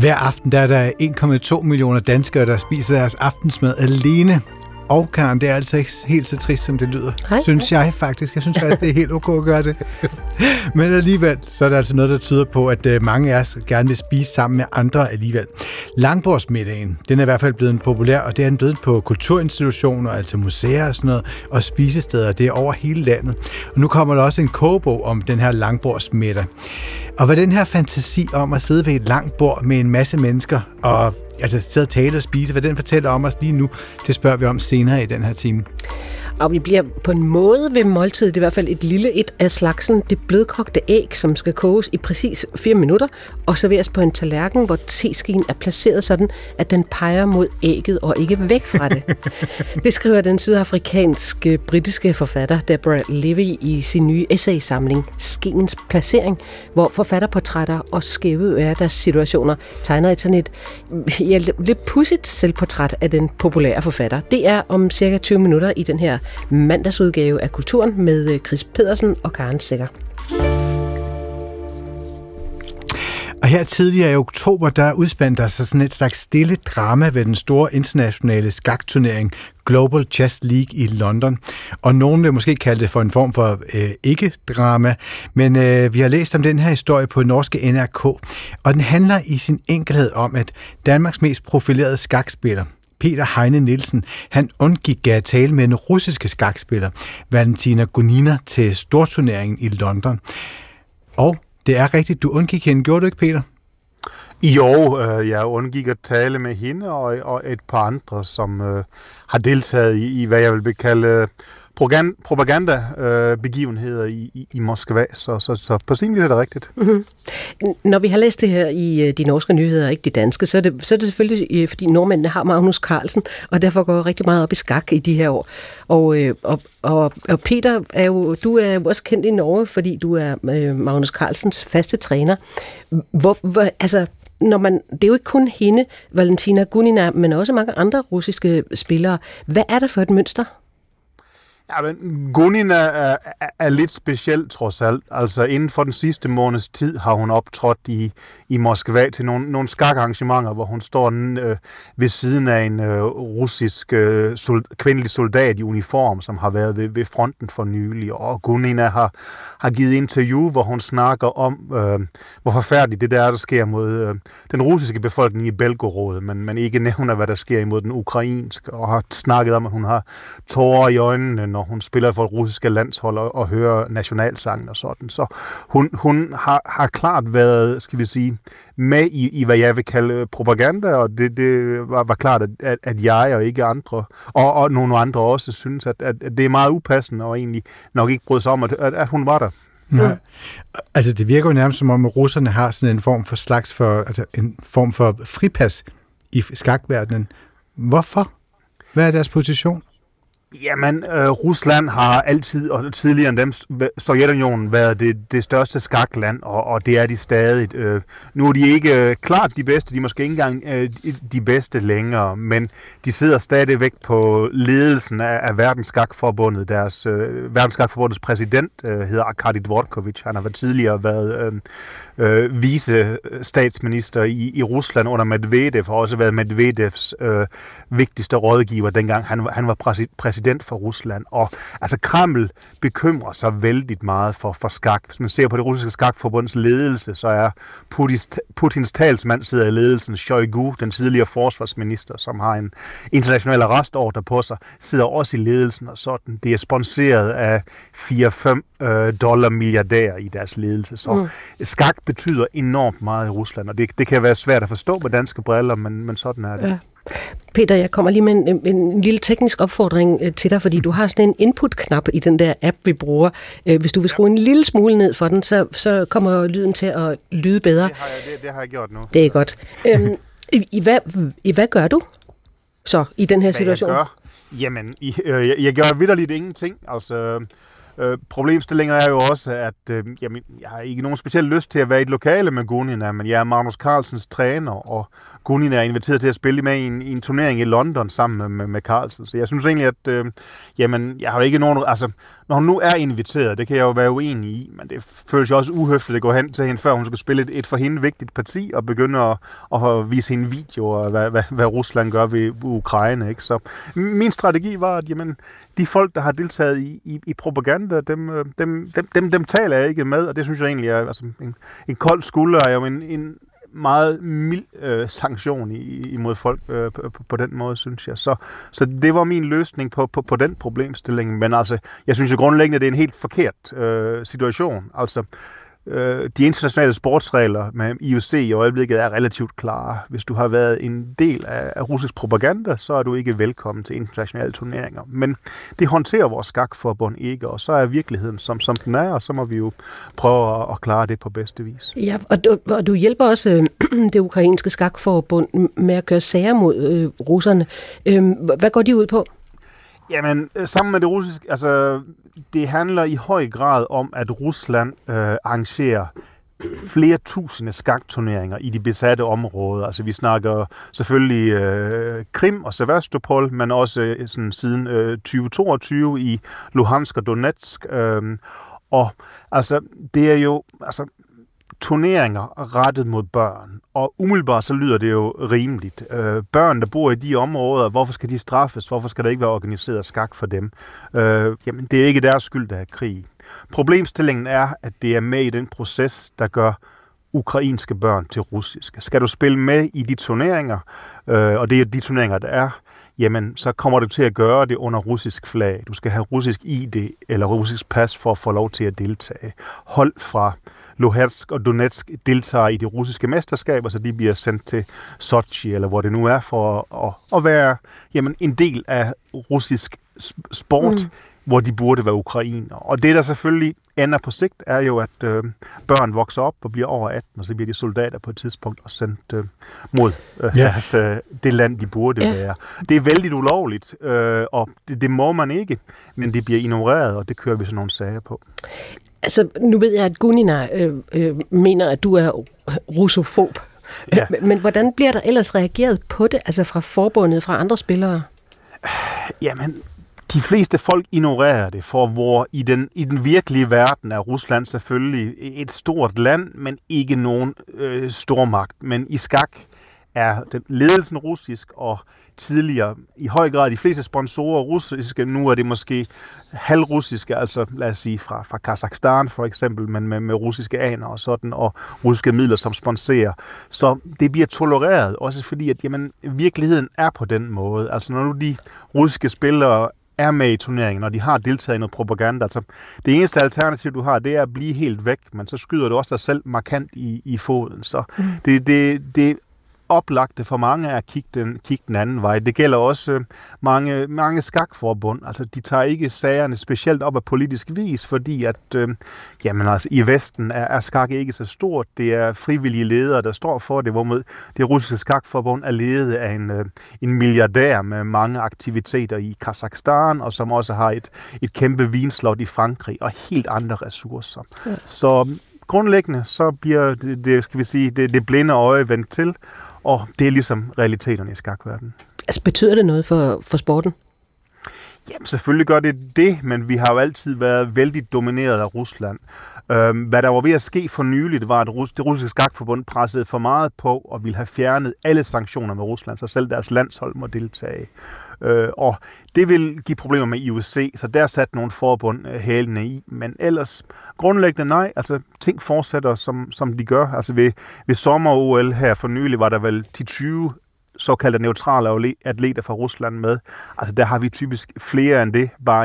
Hver aften der er der 1,2 millioner danskere, der spiser deres aftensmad alene. Og Karen, det er altså ikke helt så trist, som det lyder. Synes jeg faktisk. Jeg synes faktisk, det er helt okay at gøre det. Men alligevel, så er der altså noget, der tyder på, at mange af os gerne vil spise sammen med andre alligevel. Langbordsmiddagen, den er i hvert fald blevet populær, og det er den blevet på kulturinstitutioner, altså museer og sådan noget, og spisesteder. Det er over hele landet. Og nu kommer der også en kogebog om den her langbordsmiddag. Og hvad den her fantasi om at sidde ved et langt bord med en masse mennesker og altså sidde og tale og spise, hvad den fortæller om os lige nu, det spørger vi om senere i den her time. Og vi bliver på en måde ved måltidet, i hvert fald et lille et af slagsen, det blødkogte æg, som skal koges i præcis 4 minutter, og serveres på en tallerken, hvor teskeen er placeret sådan, at den peger mod ægget og ikke væk fra det. Det skriver den sydafrikanske britiske forfatter Deborah Levy i sin nye essaysamling Skeens placering, hvor forfatterportrætter og skæve hverdagssituationer tegner et sådan et lidt pudsigt selvportræt af den populære forfatter. Det er om cirka 20 minutter i den her mandagsudgave af Kulturen med Chris Pedersen og Karen Sækker. Og her tidligere i oktober, der udspandt der sig sådan et slags stille drama ved den store internationale skakturnering Global Chess League i London. Og nogen vil måske kalde det for en form for ikke-drama, men vi har læst om den her historie på norske NRK, og den handler i sin enkelhed om, at Danmarks mest profilerede skakspiller, Peter Heine Nielsen, han undgik at tale med en russiske skakspiller, Valentina Gonina, til storturneringen i London. Og det er rigtigt, du undgik hende. Gjorde du ikke, Peter? Jo, jeg undgik at tale med hende og et par andre, som har deltaget i hvad jeg vil kalde propagandabegivenheder i Moskva, så på sin vis er det rigtigt. Mm-hmm. Når vi har læst det her i de norske nyheder, ikke de danske, så er det selvfølgelig, fordi nordmændene har Magnus Carlsen, og derfor går rigtig meget op i skak i de her år. Og Peter, du er jo også kendt i Norge, fordi du er Magnus Carlsens faste træner. Det er jo ikke kun hende, Valentina Gonina, men også mange andre russiske spillere. Hvad er det for et mønster? Ja, men Gonina er lidt speciel trods alt. Altså inden for den sidste måneds tid har hun optrådt i Moskva til nogle skakarrangementer, hvor hun står ved siden af en russisk kvindelig soldat i uniform, som har været ved fronten for nylig. Og Gonina har givet interview, hvor hun snakker om, hvor forfærdeligt det der sker mod den russiske befolkning i Belgorod, men man ikke nævner, hvad der sker imod den ukrainske, og har snakket om, at hun har tårer i øjnene, når hun spiller for det russiske landshold og hører nationalsangen og sådan. Så hun har klart været, skal vi sige, med i hvad jeg vil kalde propaganda, og det var klart, at jeg og ikke andre, og nogle andre også synes, at det er meget upassende, og egentlig nok ikke brød sig om, at hun var der. Ja. Altså det virker jo nærmest som om, at russerne har sådan en form for en form for fripas i skakverdenen. Hvorfor? Hvad er deres position? Jamen, Rusland har altid, og tidligere end dem, Sovjetunionen, været det største skakland, og det er de stadig. Nu er de ikke klart de bedste, de er måske ikke engang de bedste længere, men de sidder stadigvæk på ledelsen af Verdensskakforbundet. Verdensskakforbundets præsident hedder Arkady Dvorkovich. Han har tidligere været vice statsminister i Rusland under Medvedev, og også været Medvedevs vigtigste rådgiver, dengang han var præsident for Rusland. Og altså Kreml bekymrer sig vældig meget for skak. Hvis man ser på det russiske skakforbunds ledelse, så er Putins talsmand sidder i ledelsen, Shoigu, den tidligere forsvarsminister, som har en international arrestordre på sig, sidder også i ledelsen og sådan. Det er sponsoreret af 4-5 milliardærer i deres ledelse. Så skak betyder enormt meget i Rusland, og det kan være svært at forstå med danske briller, men sådan er det. Ja. Peter, jeg kommer lige med en lille teknisk opfordring til dig, fordi du har sådan en input-knap i den der app, vi bruger. Hvis du vil skrue en lille smule ned for den, så kommer lyden til at lyde bedre. Det har jeg gjort nu. Det er godt. Hvad gør du så i den her situation? Jeg gør? Jamen, jeg gør vitterligt ingenting. Altså, problemstillingen er jo også, at jeg har ikke nogen speciel lyst til at være i et lokale med Gonina, men jeg er Magnus Carlsens træner, og Gonina er inviteret til at spille med i en turnering i London sammen med Carlsen. Så jeg synes egentlig, at jeg har ikke nogen... Altså, når hun nu er inviteret, det kan jeg jo være uenig i, men det føles jo også uhøfligt at gå hen til hende, før hun skal spille et for hende vigtigt parti, og begynde at vise hende videoer, hvad Rusland gør ved Ukraine. Ikke? Så min strategi var, at jamen, de folk, der har deltaget i propaganda, dem taler jeg ikke med, og det synes jeg egentlig er altså, en kold skulder, er jo en meget mild sanktion imod folk på den måde, synes jeg. Så det var min løsning på den problemstilling. Men altså, jeg synes jo grundlæggende, det er en helt forkert situation. Altså, de internationale sportsregler med IOC i øjeblikket er relativt klare. Hvis du har været en del af russisk propaganda, så er du ikke velkommen til internationale turneringer. Men det håndterer vores skakforbund ikke, og så er virkeligheden som den er, og så må vi jo prøve at klare det på bedste vis. Ja, og du hjælper også det ukrainske skakforbund med at køre sager mod russerne. Hvad går de ud på? Jamen, sammen med det russiske, altså det handler i høj grad om, at Rusland arrangerer flere tusinde skakturneringer i de besatte områder. Altså vi snakker selvfølgelig Krim og Sevastopol, men også sådan, siden 2022 i Luhansk og Donetsk. Og altså det er jo altså turneringer rettet mod børn. Og umiddelbart så lyder det jo rimeligt. Børn, der bor i de områder, hvorfor skal de straffes? Hvorfor skal der ikke være organiseret skak for dem? Jamen, det er ikke deres skyld, der er krig. Problemstillingen er, at det er med i den proces, der gør ukrainske børn til russiske. Skal du spille med i de turneringer, og det er de turneringer, der er, jamen, så kommer du til at gøre det under russisk flag. Du skal have russisk ID eller russisk pas for at få lov til at deltage. Hold fra Luhansk og Donetsk deltager i de russiske mesterskaber, så de bliver sendt til Sochi, eller hvor det nu er, for at være jamen, en del af russisk sport, hvor de burde være ukrainer. Og det, der selvfølgelig ender på sigt, er jo, at børn vokser op og bliver over 18, og så bliver de soldater på et tidspunkt og sendt mod det land, de burde være. Det er vældig ulovligt, og det må man ikke, men det bliver ignoreret, og det kører vi sådan nogle sager på. Altså, nu ved jeg, at Gunina mener, at du er russofob. Ja. Men hvordan bliver der ellers reageret på det, altså fra forbundet, fra andre spillere? Jamen, de fleste folk ignorerer det, for hvor i den virkelige verden er Rusland selvfølgelig et stort land, men ikke nogen stormagt. Men i skak er den ledelsen russisk, og tidligere i høj grad de fleste sponsorer russiske. Nu er det måske halvrussiske, altså lad os sige fra Kazakhstan for eksempel, men med russiske aner og sådan, og russiske midler som sponsorer. Så det bliver tolereret, også fordi at jamen, virkeligheden er på den måde. Altså når nu de russiske spillere er med i turneringen, og de har deltaget i noget propaganda. Altså, det eneste alternativ, du har, det er at blive helt væk, men så skyder du også dig selv markant i foden. Så det oplagte for mange er at kigge den anden vej. Det gælder også mange skakforbund. Altså, de tager ikke sagerne specielt op af politisk vis, fordi at jamen, altså, i Vesten er skak ikke så stort. Det er frivillige ledere, der står for det, hvorimod det russiske skakforbund er ledet af en milliardær med mange aktiviteter i Kazakhstan, og som også har et kæmpe vinslot i Frankrig, og helt andre ressourcer. Ja. Så grundlæggende så bliver det blinde øje vendt til, og det er ligesom realiteterne i skakverdenen. Altså betyder det noget for sporten? Jamen selvfølgelig gør det, men vi har jo altid været vældig domineret af Rusland. Hvad der var ved at ske for nyligt, var, at det russiske skakforbund pressede for meget på og ville have fjernet alle sanktioner med Rusland, så selv deres landshold må deltage. Og det vil give problemer med IOC, så der satte nogle forbund hælene i, men ellers grundlæggende nej, altså ting fortsætter som de gør. Altså ved sommer-OL her for nylig var der vel 20 såkaldte neutrale atleter fra Rusland med. Altså der har vi typisk flere end det, bare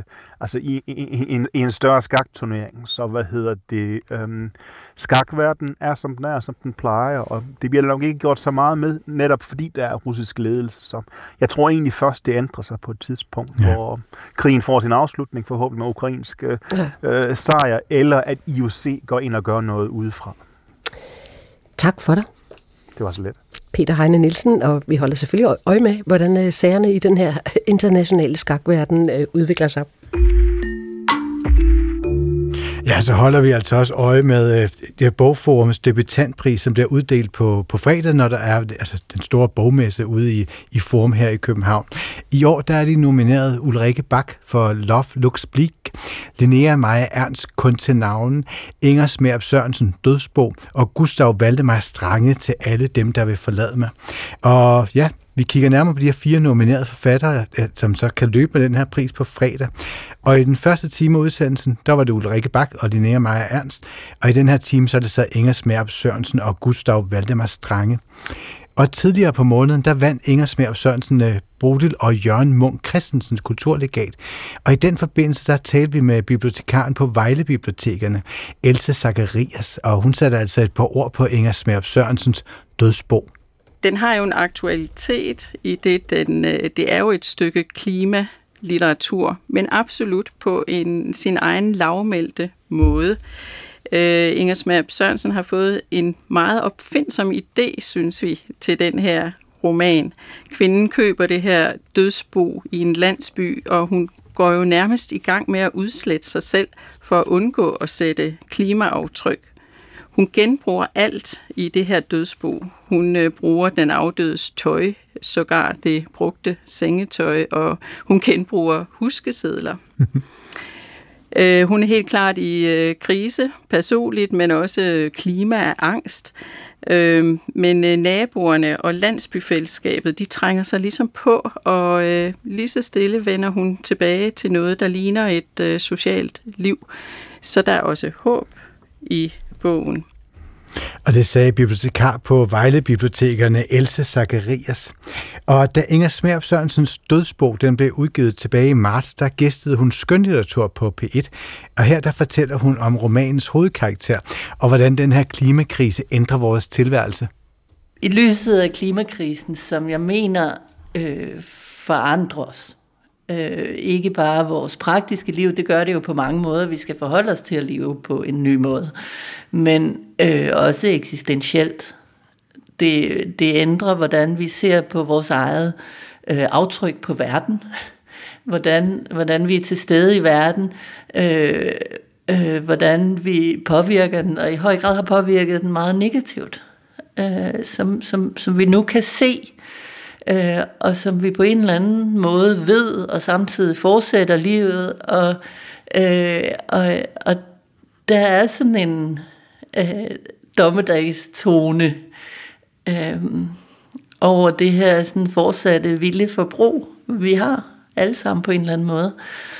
i en større skakturnering. Så skakverden er som den er, som den plejer, og det bliver nok ikke gjort så meget med, netop fordi der er russisk ledelse. Så jeg tror egentlig først, det ændrer sig på et tidspunkt, hvor krigen får sin afslutning, forhåbentlig med ukrainsk sejr, eller at IOC går ind og gør noget udefra. Tak for dig. Det var så let. Peter Heine Nielsen, og vi holder selvfølgelig øje med, hvordan sagerne i den her internationale skakverden udvikler sig. Ja, Ja, så holder vi altså også øje med det her Bogforums debutantpris, som bliver uddelt på fredag, når der er den store bogmesse ude i Forum her i København. I år der er de nomineret Ulrike Bach for Love Looks Bleak, Linnea Maja Ernst Kun til navnen, Inger Smerup Sørensen Dødsbo og Gustav Valdemar Strange til alle dem, der vil forlade mig. Og ja, vi kigger nærmere på de her 4 nominerede forfattere, som så kan løbe med den her pris på fredag. Og i den første time af udsendelsen, der var det Ulrike Bach og Linnea Maja Ernst. Og i den her time, så er det så Inger Smerup Sørensen og Gustav Valdemar Strange. Og tidligere på måneden, der vandt Inger Smerup Sørensen Bodil og Jørgen Munk Christensens kulturlegat. Og i den forbindelse, der talte vi med bibliotekaren på Vejle-bibliotekerne, Else Zacharias, og hun satte altså et par ord på Inger Smerup Sørensens Dødsbo. Den har jo en aktualitet i det, det er jo et stykke klimalitteratur, men absolut på sin egen lavmælte måde. Inger Smerup Sørensen har fået en meget opfindsom idé, synes vi, til den her roman. Kvinden køber det her dødsbo i en landsby, og hun går jo nærmest i gang med at udslette sig selv for at undgå at sætte klimaaftryk. Hun genbruger alt i det her dødsbo. Hun bruger den afdødes tøj, sågar det brugte sengetøj, og hun genbruger huskesedler. Hun er helt klart i krise personligt, men også klimaangst. Men naboerne og landsbyfællesskabet, de trænger sig ligesom på, og lige så stille vender hun tilbage til noget, der ligner et socialt liv. Så der er også håb i bogen. Og det sagde bibliotekar på Vejle-bibliotekerne Else Zacharias. Og da Inger Smerup Sørensens Dødsbo den blev udgivet tilbage i marts, der gæstede hun skønlitteratur på P1. Og her der fortæller hun om romanens hovedkarakter, og hvordan den her klimakrise ændrer vores tilværelse. I lyset af klimakrisen, som jeg mener forandrer os, ikke bare vores praktiske liv, det gør det jo på mange måder, vi skal forholde os til at leve på en ny måde, men også eksistentielt. Det ændrer, hvordan vi ser på vores eget aftryk på verden, hvordan vi er til stede i verden, hvordan vi påvirker den, og i høj grad har påvirket den meget negativt, som vi nu kan se, og som vi på en eller anden måde ved, og samtidig fortsætter livet, og der er sådan en dommedagstone over det her sådan fortsatte vilde forbrug, vi har alle sammen på en eller anden måde.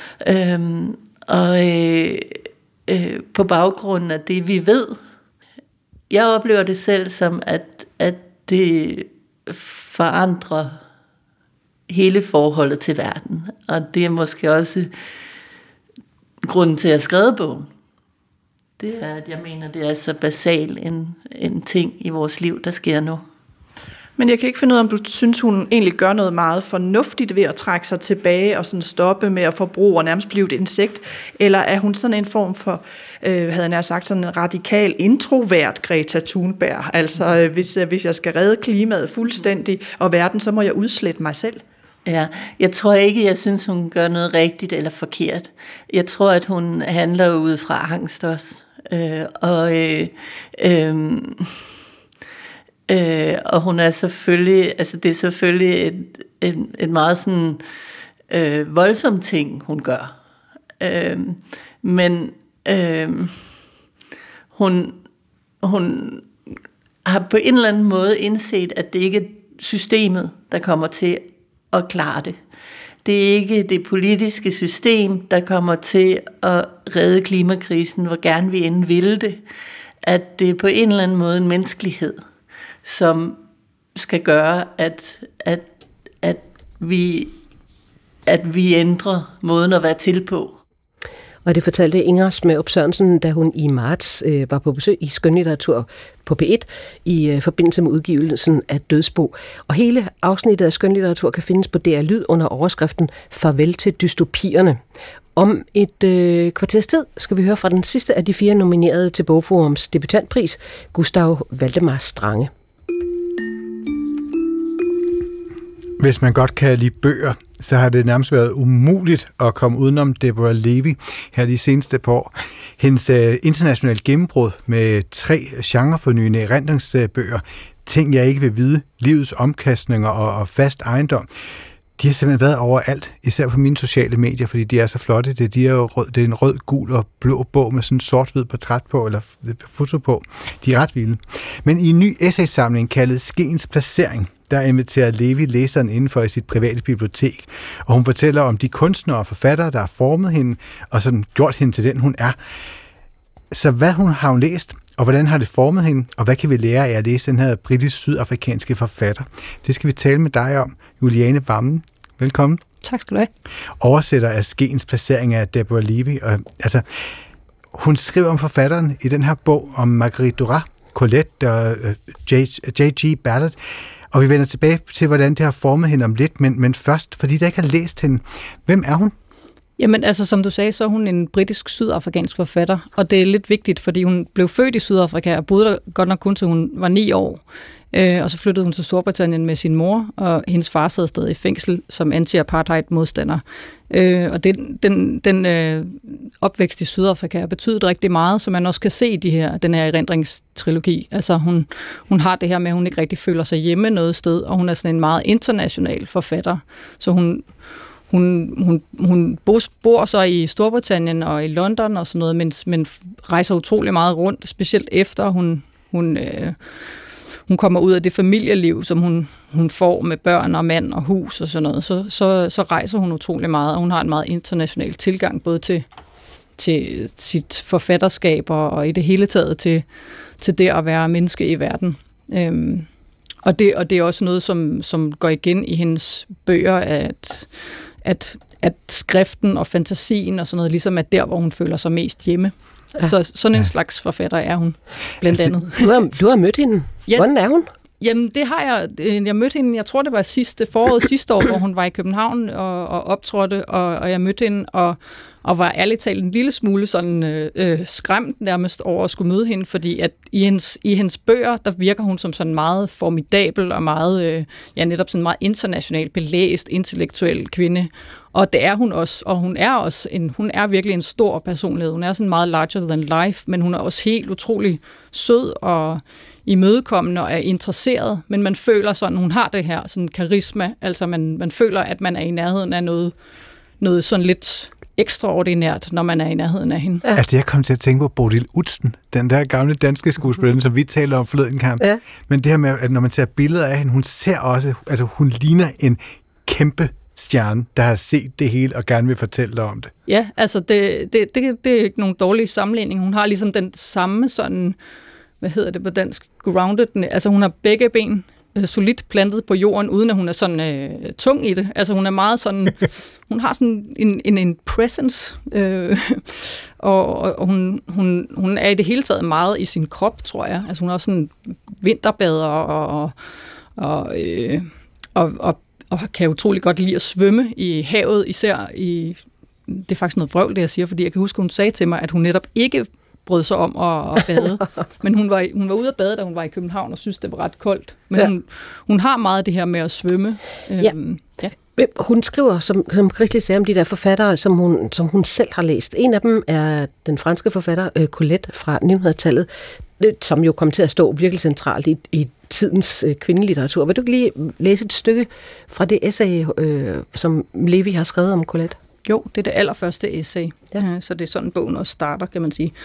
På baggrund af det, vi ved, jeg oplever det selv som, at det forandrer hele forholdet til verden. Og det er måske også grunden til, at jeg skrev bogen. Det er, at jeg mener, det er så basal en ting i vores liv, der sker nu. Men jeg kan ikke finde ud af, om du synes, hun egentlig gør noget meget fornuftigt ved at trække sig tilbage og sådan stoppe med at forbruge og nærmest blive et insekt, eller er hun sådan en form for, havde jeg nær sagt, sådan en radikal introvert Greta Thunberg? Altså, hvis jeg skal redde klimaet fuldstændig og verden, så må jeg udslette mig selv. Ja, jeg tror ikke, jeg synes, hun gør noget rigtigt eller forkert. Jeg tror, at hun handler ud fra angst også. Og hun er selvfølgelig, altså det er selvfølgelig et meget sådan voldsom ting, hun gør. Men hun har på en eller anden måde indset, at det ikke er systemet, der kommer til at klare det. Det er ikke det politiske system, der kommer til at redde klimakrisen, hvor gerne vi end ville det. At det er på en eller anden måde en menneskelighed, som skal gøre, at vi ændrer måden at være til på. Og det fortalte Inger Smerup Sørensen, da hun i marts var på besøg i skønlitteratur på P1 i forbindelse med udgivelsen af Dødsbo. Og hele afsnittet af skønlitteratur kan findes på DR Lyd under overskriften Farvel til dystopierne. Om et kvarters tid skal vi høre fra den sidste af de 4 nominerede til Bogforums debutantpris, Gustav Valdemar Strange. Hvis man godt kan lide bøger, så har det nærmest været umuligt at komme udenom Deborah Levy her de seneste par år. Hendes internationale gennembrud med 3 genrefornyende erindringsbøger, Ting jeg ikke vil vide, Livets omkastninger og Fast ejendom, de har simpelthen været overalt, især på mine sociale medier, fordi de er så flotte. Det er en rød, gul og blå bog med sådan en sort-hvid portræt på, eller foto på. De er ret vilde. Men i en ny essaysamling kaldet Skeens placering, der inviterer Levy læseren indenfor i sit private bibliotek, og hun fortæller om de kunstnere og forfattere, der har formet hende, og sådan gjort hende til den, hun er. Så hvad har hun læst, og hvordan har det formet hende, og hvad kan vi lære af at læse den her britisk-sydafrikanske forfatter? Det skal vi tale med dig om, Juliane Wammen. Velkommen. Tak skal du have. Oversætter af Skeens placering af Deborah Levy. Hun skriver om forfatteren i den her bog om Marguerite Duras, Colette og J.G. Ballard. Og vi vender tilbage til, hvordan det har formet hende om lidt, men først, fordi der ikke har læst hende. Hvem er hun? Jamen altså, som du sagde, så er hun en britisk-sydafrikansk forfatter, og det er lidt vigtigt, fordi hun blev født i Sydafrika og boede der godt nok kun til hun var 9 år. Og så flyttede hun til Storbritannien med sin mor, og hendes far sad stadig i fængsel som anti-apartheid-modstander. Og den opvækst i Sydafrika har betydet rigtig meget, som man også kan se i den her erindringstrilogi. Altså hun har det her med, at hun ikke rigtig føler sig hjemme noget sted, og hun er sådan en meget international forfatter. Så hun bor så i Storbritannien og i London og sådan noget, men rejser utrolig meget rundt, specielt efter hun kommer ud af det familieliv, som hun får med børn og mand og hus og sådan noget, så rejser hun utrolig meget, og hun har en meget international tilgang, både til sit forfatterskab og i det hele taget til det at være menneske i verden. Og det er også noget, som går igen i hendes bøger, at skriften og fantasien og sådan noget, ligesom er der, hvor hun føler sig mest hjemme. Ja. Så sådan en slags forfatter er hun, blandt andet. Du har mødt hende. Ja. Hvordan er hun? Jamen, det har jeg. Jeg mødte hende, jeg tror, det var foråret sidste år, hvor hun var i København og optrådte, og jeg mødte hende, og var ærligt talt en lille smule sådan skræmt nærmest over at skulle møde hende, fordi at i hendes bøger, der virker hun som sådan meget formidabel og meget, netop sådan meget internationalt belæst, intellektuel kvinde. Og det er hun også, og hun er virkelig en stor personlighed. Hun er sådan meget larger than life, men hun er også helt utrolig sød og imødekommende og er interesseret, men man føler sådan, hun har det her sådan karisma, altså man føler, at man er i nærheden af noget sådan lidt ekstraordinært, når man er i nærheden af hende. Ja. Altså, jeg kom til at tænke på Bodil Udsen, den der gamle danske skuespiller, som vi taler om forleden kamp. Ja. Men det her med, at når man ser billeder af hende, hun ser også, altså hun ligner en kæmpe stjerne, der har set det hele og gerne vil fortælle dig om det. Ja, altså det er ikke nogen dårlige sammenligning. Hun har ligesom den samme sådan, hvad hedder det på dansk, grounded, altså hun har begge ben solidt plantet på jorden, uden at hun er sådan tung i det. Altså hun er meget sådan, hun har sådan en presence, og hun er i det hele taget meget i sin krop, tror jeg. Altså hun er også sådan vinterbader og kan utrolig godt lide at svømme i havet, især i, det er faktisk noget vrøvl, det jeg siger, fordi jeg kan huske, hun sagde til mig, at hun netop ikke brød sig om at bade. Men hun var ude at bade, da hun var i København, og synes, det var ret koldt. Men hun har meget det her med at svømme. Ja. Hun skriver, som Christel sagde, om de der forfattere, som hun selv har læst. En af dem er den franske forfatter Colette fra 1900-tallet, som jo kom til at stå virkelig centralt i tidens kvindelitteratur. Vil du ikke lige læse et stykke fra det essay, som Levy har skrevet om Colette? Jo, det er det allerførste essay, så det er sådan, bogen også starter, kan man sige.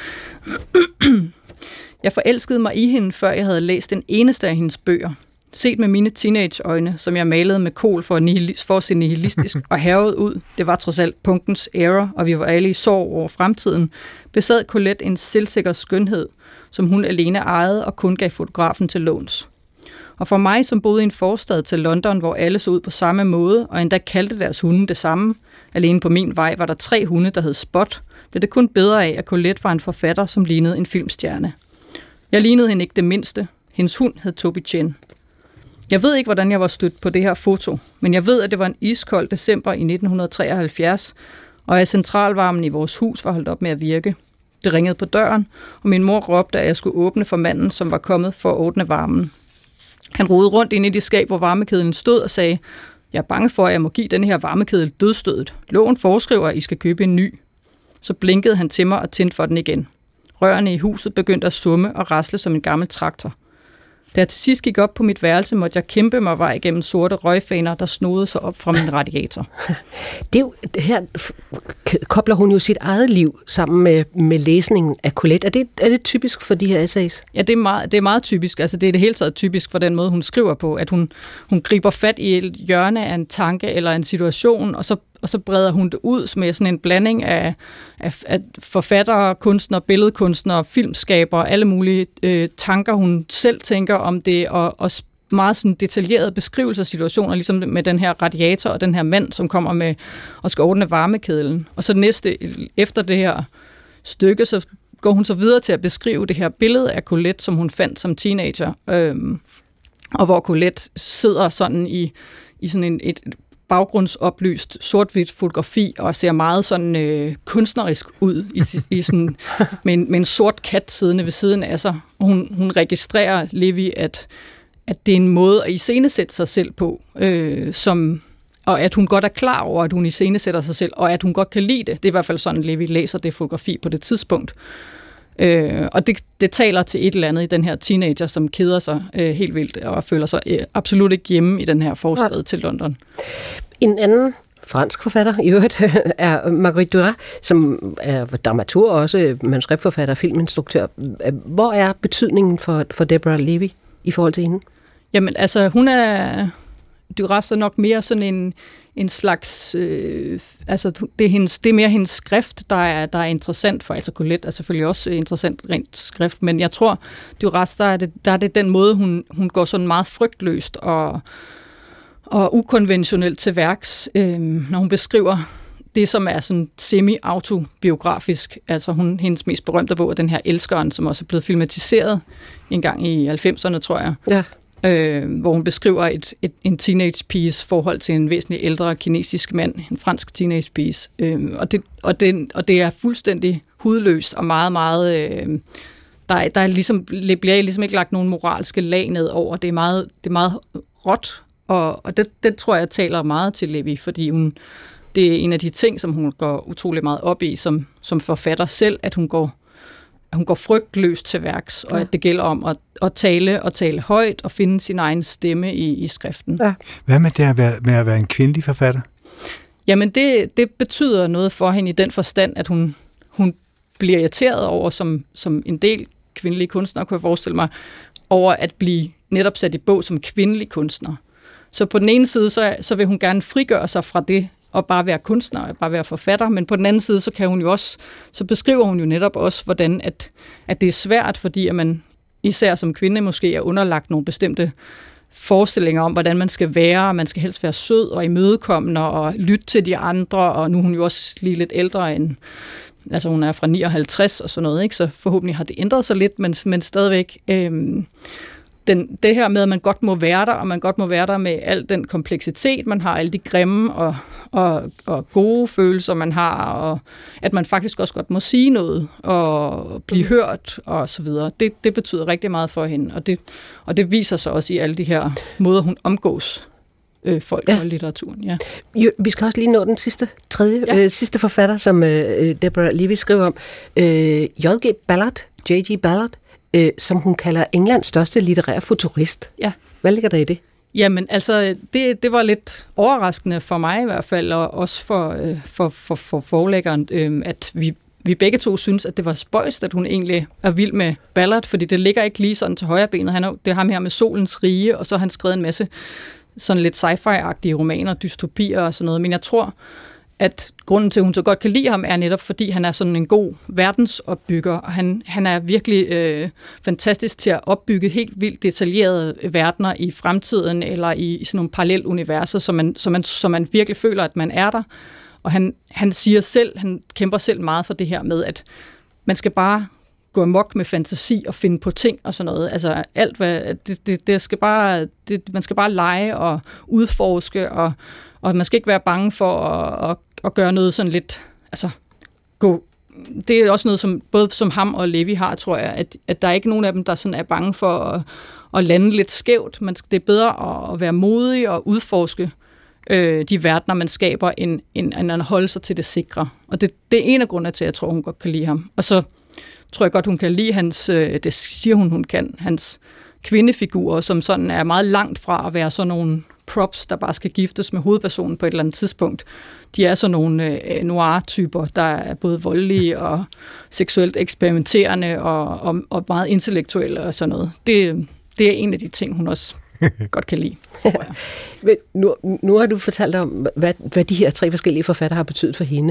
Jeg forelskede mig i hende, før jeg havde læst den eneste af hendes bøger. Set med mine teenageøjne, som jeg malede med kol for at se nihilistisk og hærget ud, det var trods alt punktens ære, og vi var alle i sorg over fremtiden, besad Colette en selvsikker skønhed, som hun alene ejede og kun gav fotografen til låns. Og for mig, som boede i en forstad til London, hvor alle så ud på samme måde, og endda kaldte deres hunde det samme, alene på min vej var der 3 hunde, der hed Spot, blev det kun bedre af, at Colette var en forfatter, som lignede en filmstjerne. Jeg lignede hende ikke det mindste. Hendes hund hed Toby Chen. Jeg ved ikke, hvordan jeg var stødt på det her foto, men jeg ved, at det var en iskold december i 1973, og at centralvarmen i vores hus var holdt op med at virke. Det ringede på døren, og min mor råbte, at jeg skulle åbne for manden, som var kommet for at ordne varmen. Han rodede rundt ind i det skab, hvor varmekedlen stod og sagde, Jeg er bange for, at jeg må give den her varmekedel dødsstødet. Loven foreskriver, at I skal købe en ny. Så blinkede han til mig og tændte for den igen. Rørene i huset begyndte at summe og rasle som en gammel traktor. Da jeg til sidst gik op på mit værelse, måtte jeg kæmpe mig vej gennem sorte røgfaner, der snodede sig op fra min radiator. Det er jo, her kobler hun jo sit eget liv sammen med læsningen af Colette. Er det typisk for de her essays? Ja, det er meget typisk. Altså, det er det hele taget typisk for den måde, hun skriver på, at hun griber fat i et hjørne af en tanke eller en situation, og så breder hun det ud med sådan en blanding af forfattere, kunstnere, billedkunstnere, filmskabere, alle mulige tanker, hun selv tænker om det, og meget sådan detaljerede beskrivelser af situationer, ligesom med den her radiator og den her mand, som kommer med og skal ordne varmekedlen. Og så efter det her stykke, så går hun så videre til at beskrive det her billede af Colette, som hun fandt som teenager, og hvor Colette sidder sådan i sådan et baggrundsoplyst sort-hvidt fotografi og ser meget sådan kunstnerisk ud i sådan, med en sort kat siddende ved siden af sig. Hun registrerer, Levi, at det er en måde at iscenesætte sig selv på, og at hun godt er klar over, at hun iscenesætter sig selv, og at hun godt kan lide det. Det er i hvert fald sådan, Levi læser det fotografi på det tidspunkt. Og det taler til et eller andet i den her teenager, som keder sig helt vildt og føler sig absolut ikke hjemme i den her forstad til London. En anden fransk forfatter i øvrigt er Marguerite Duras, som er dramaturg og også manuskriptforfatter og filminstruktør. Hvor er betydningen for Deborah Levy i forhold til hende? Jamen altså, Duras er nok mere sådan en slags, altså det er mere hendes skrift, der er interessant for, altså Colette er selvfølgelig også interessant rent skrift, men jeg tror, Duras, der er det den måde, hun går sådan meget frygtløst og ukonventionelt til værks, når hun beskriver det, som er sådan semi-autobiografisk. Altså hendes mest berømte bog er den her Elskeren, som også er blevet filmatiseret en gang i 90'erne, tror jeg. Ja. Hvor hun beskriver en teenage-piges forhold til en væsentligt ældre kinesisk mand, en fransk teenage-piges. Og det er fuldstændig hudløst og meget, meget... Der bliver ligesom ikke lagt nogen moralske lag ned over. Det er meget råt, og det tror jeg taler meget til Levi, fordi det er en af de ting, som hun går utrolig meget op i som forfatter selv, at hun går frygtløst til værks, og at det gælder om at tale højt og finde sin egen stemme i skriften. Ja. Hvad med det med at være en kvindelig forfatter? Jamen, det betyder noget for hende i den forstand, at hun bliver irriteret over, som en del kvindelige kunstnere, kunne jeg forestille mig, over at blive netop sat i bog som kvindelig kunstner. Så på den ene side, så vil hun gerne frigøre sig fra det, og bare være kunstner, og bare være forfatter, men på den anden side, så beskriver hun jo netop også, hvordan at det er svært, fordi at man især som kvinde måske er underlagt nogle bestemte forestillinger om, hvordan man skal være, man skal helst være sød og imødekommende og lytte til de andre, og nu er hun jo også lige lidt ældre end, altså hun er fra 59 og sådan noget, ikke? Så forhåbentlig har det ændret sig lidt, men stadigvæk... Det her med, at man godt må være der, og man godt må være der med al den kompleksitet, man har, alle de grimme og gode følelser, man har, og at man faktisk også godt må sige noget, og blive hørt, og så videre. Det betyder rigtig meget for hende, og det viser sig også i alle de her måder, hun omgås folk og litteraturen. Ja. Jo, vi skal også lige nå den sidste forfatter, som Deborah Levy skriver om. J.G. Ballard, som hun kalder Englands største litterære futurist. Ja. Hvad ligger der i det? Jamen, altså, det var lidt overraskende for mig i hvert fald, og også for forlæggeren, at vi begge to synes, at det var spøjst, at hun egentlig er vild med Ballard, fordi det ligger ikke lige sådan til højre benet. Det er ham her med Solens Rige, og så har han skrevet en masse sådan lidt sci-fi-agtige romaner, dystopier og sådan noget, men jeg tror, at grunden til, at hun så godt kan lide ham, er netop, fordi han er sådan en god verdensopbygger, og han er virkelig fantastisk til at opbygge helt vildt detaljerede verdener i fremtiden, eller i sådan nogle paralleluniverser, så man virkelig føler, at man er der. Og han siger selv, han kæmper selv meget for det her med, at man skal bare gå amok med fantasi og finde på ting og sådan noget. Altså alt, man skal bare lege og udforske, og man skal ikke være bange for at gøre noget sådan lidt, altså det er også noget, som både som ham og Levi har, tror jeg, at der er ikke nogen af dem, der sådan er bange for at lande lidt skævt. Det er bedre at være modig og udforske de verdener, man skaber, end at holde sig til det sikre. Og det er en af grundene til, at jeg tror, hun godt kan lide ham. Og så tror jeg godt, hun kan lide hans, det siger hun kan, hans kvindefigurer, som sådan er meget langt fra at være sådan nogle props, der bare skal giftes med hovedpersonen på et eller andet tidspunkt. De er sådan nogle noir-typer, der er både voldelige og seksuelt eksperimenterende og meget intellektuelle og sådan noget. Det er en af de ting, hun også godt kan lide. Men nu har du fortalt om, hvad de her 3 forskellige forfattere har betydet for hende.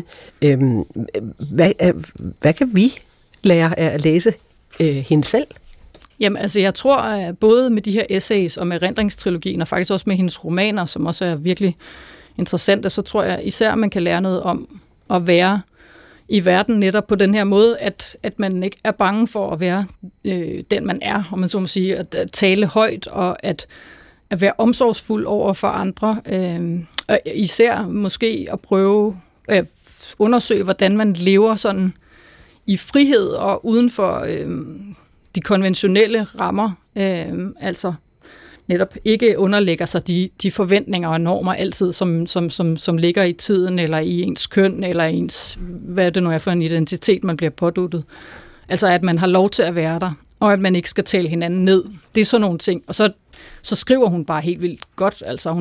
Hvad kan vi lære af at læse hende selv? Jamen, altså jeg tror, at både med de her essays og med erindringstrilogien, og faktisk også med hendes romaner, som også er virkelig interessante, så tror jeg især, at man kan lære noget om at være i verden netop på den her måde, at man ikke er bange for at være den, man er, om man så må sige, at tale højt, og at være omsorgsfuld over for andre, og især måske at prøve at undersøge, hvordan man lever sådan i frihed og uden for de konventionelle rammer, altså netop ikke underlægger sig de forventninger og normer altid, som ligger i tiden, eller i ens køn, eller ens, hvad det nu er for en identitet, man bliver påduttet. Altså at man har lov til at være der, og at man ikke skal tale hinanden ned. Det er sådan nogle ting. Og så skriver hun bare helt vildt godt. Altså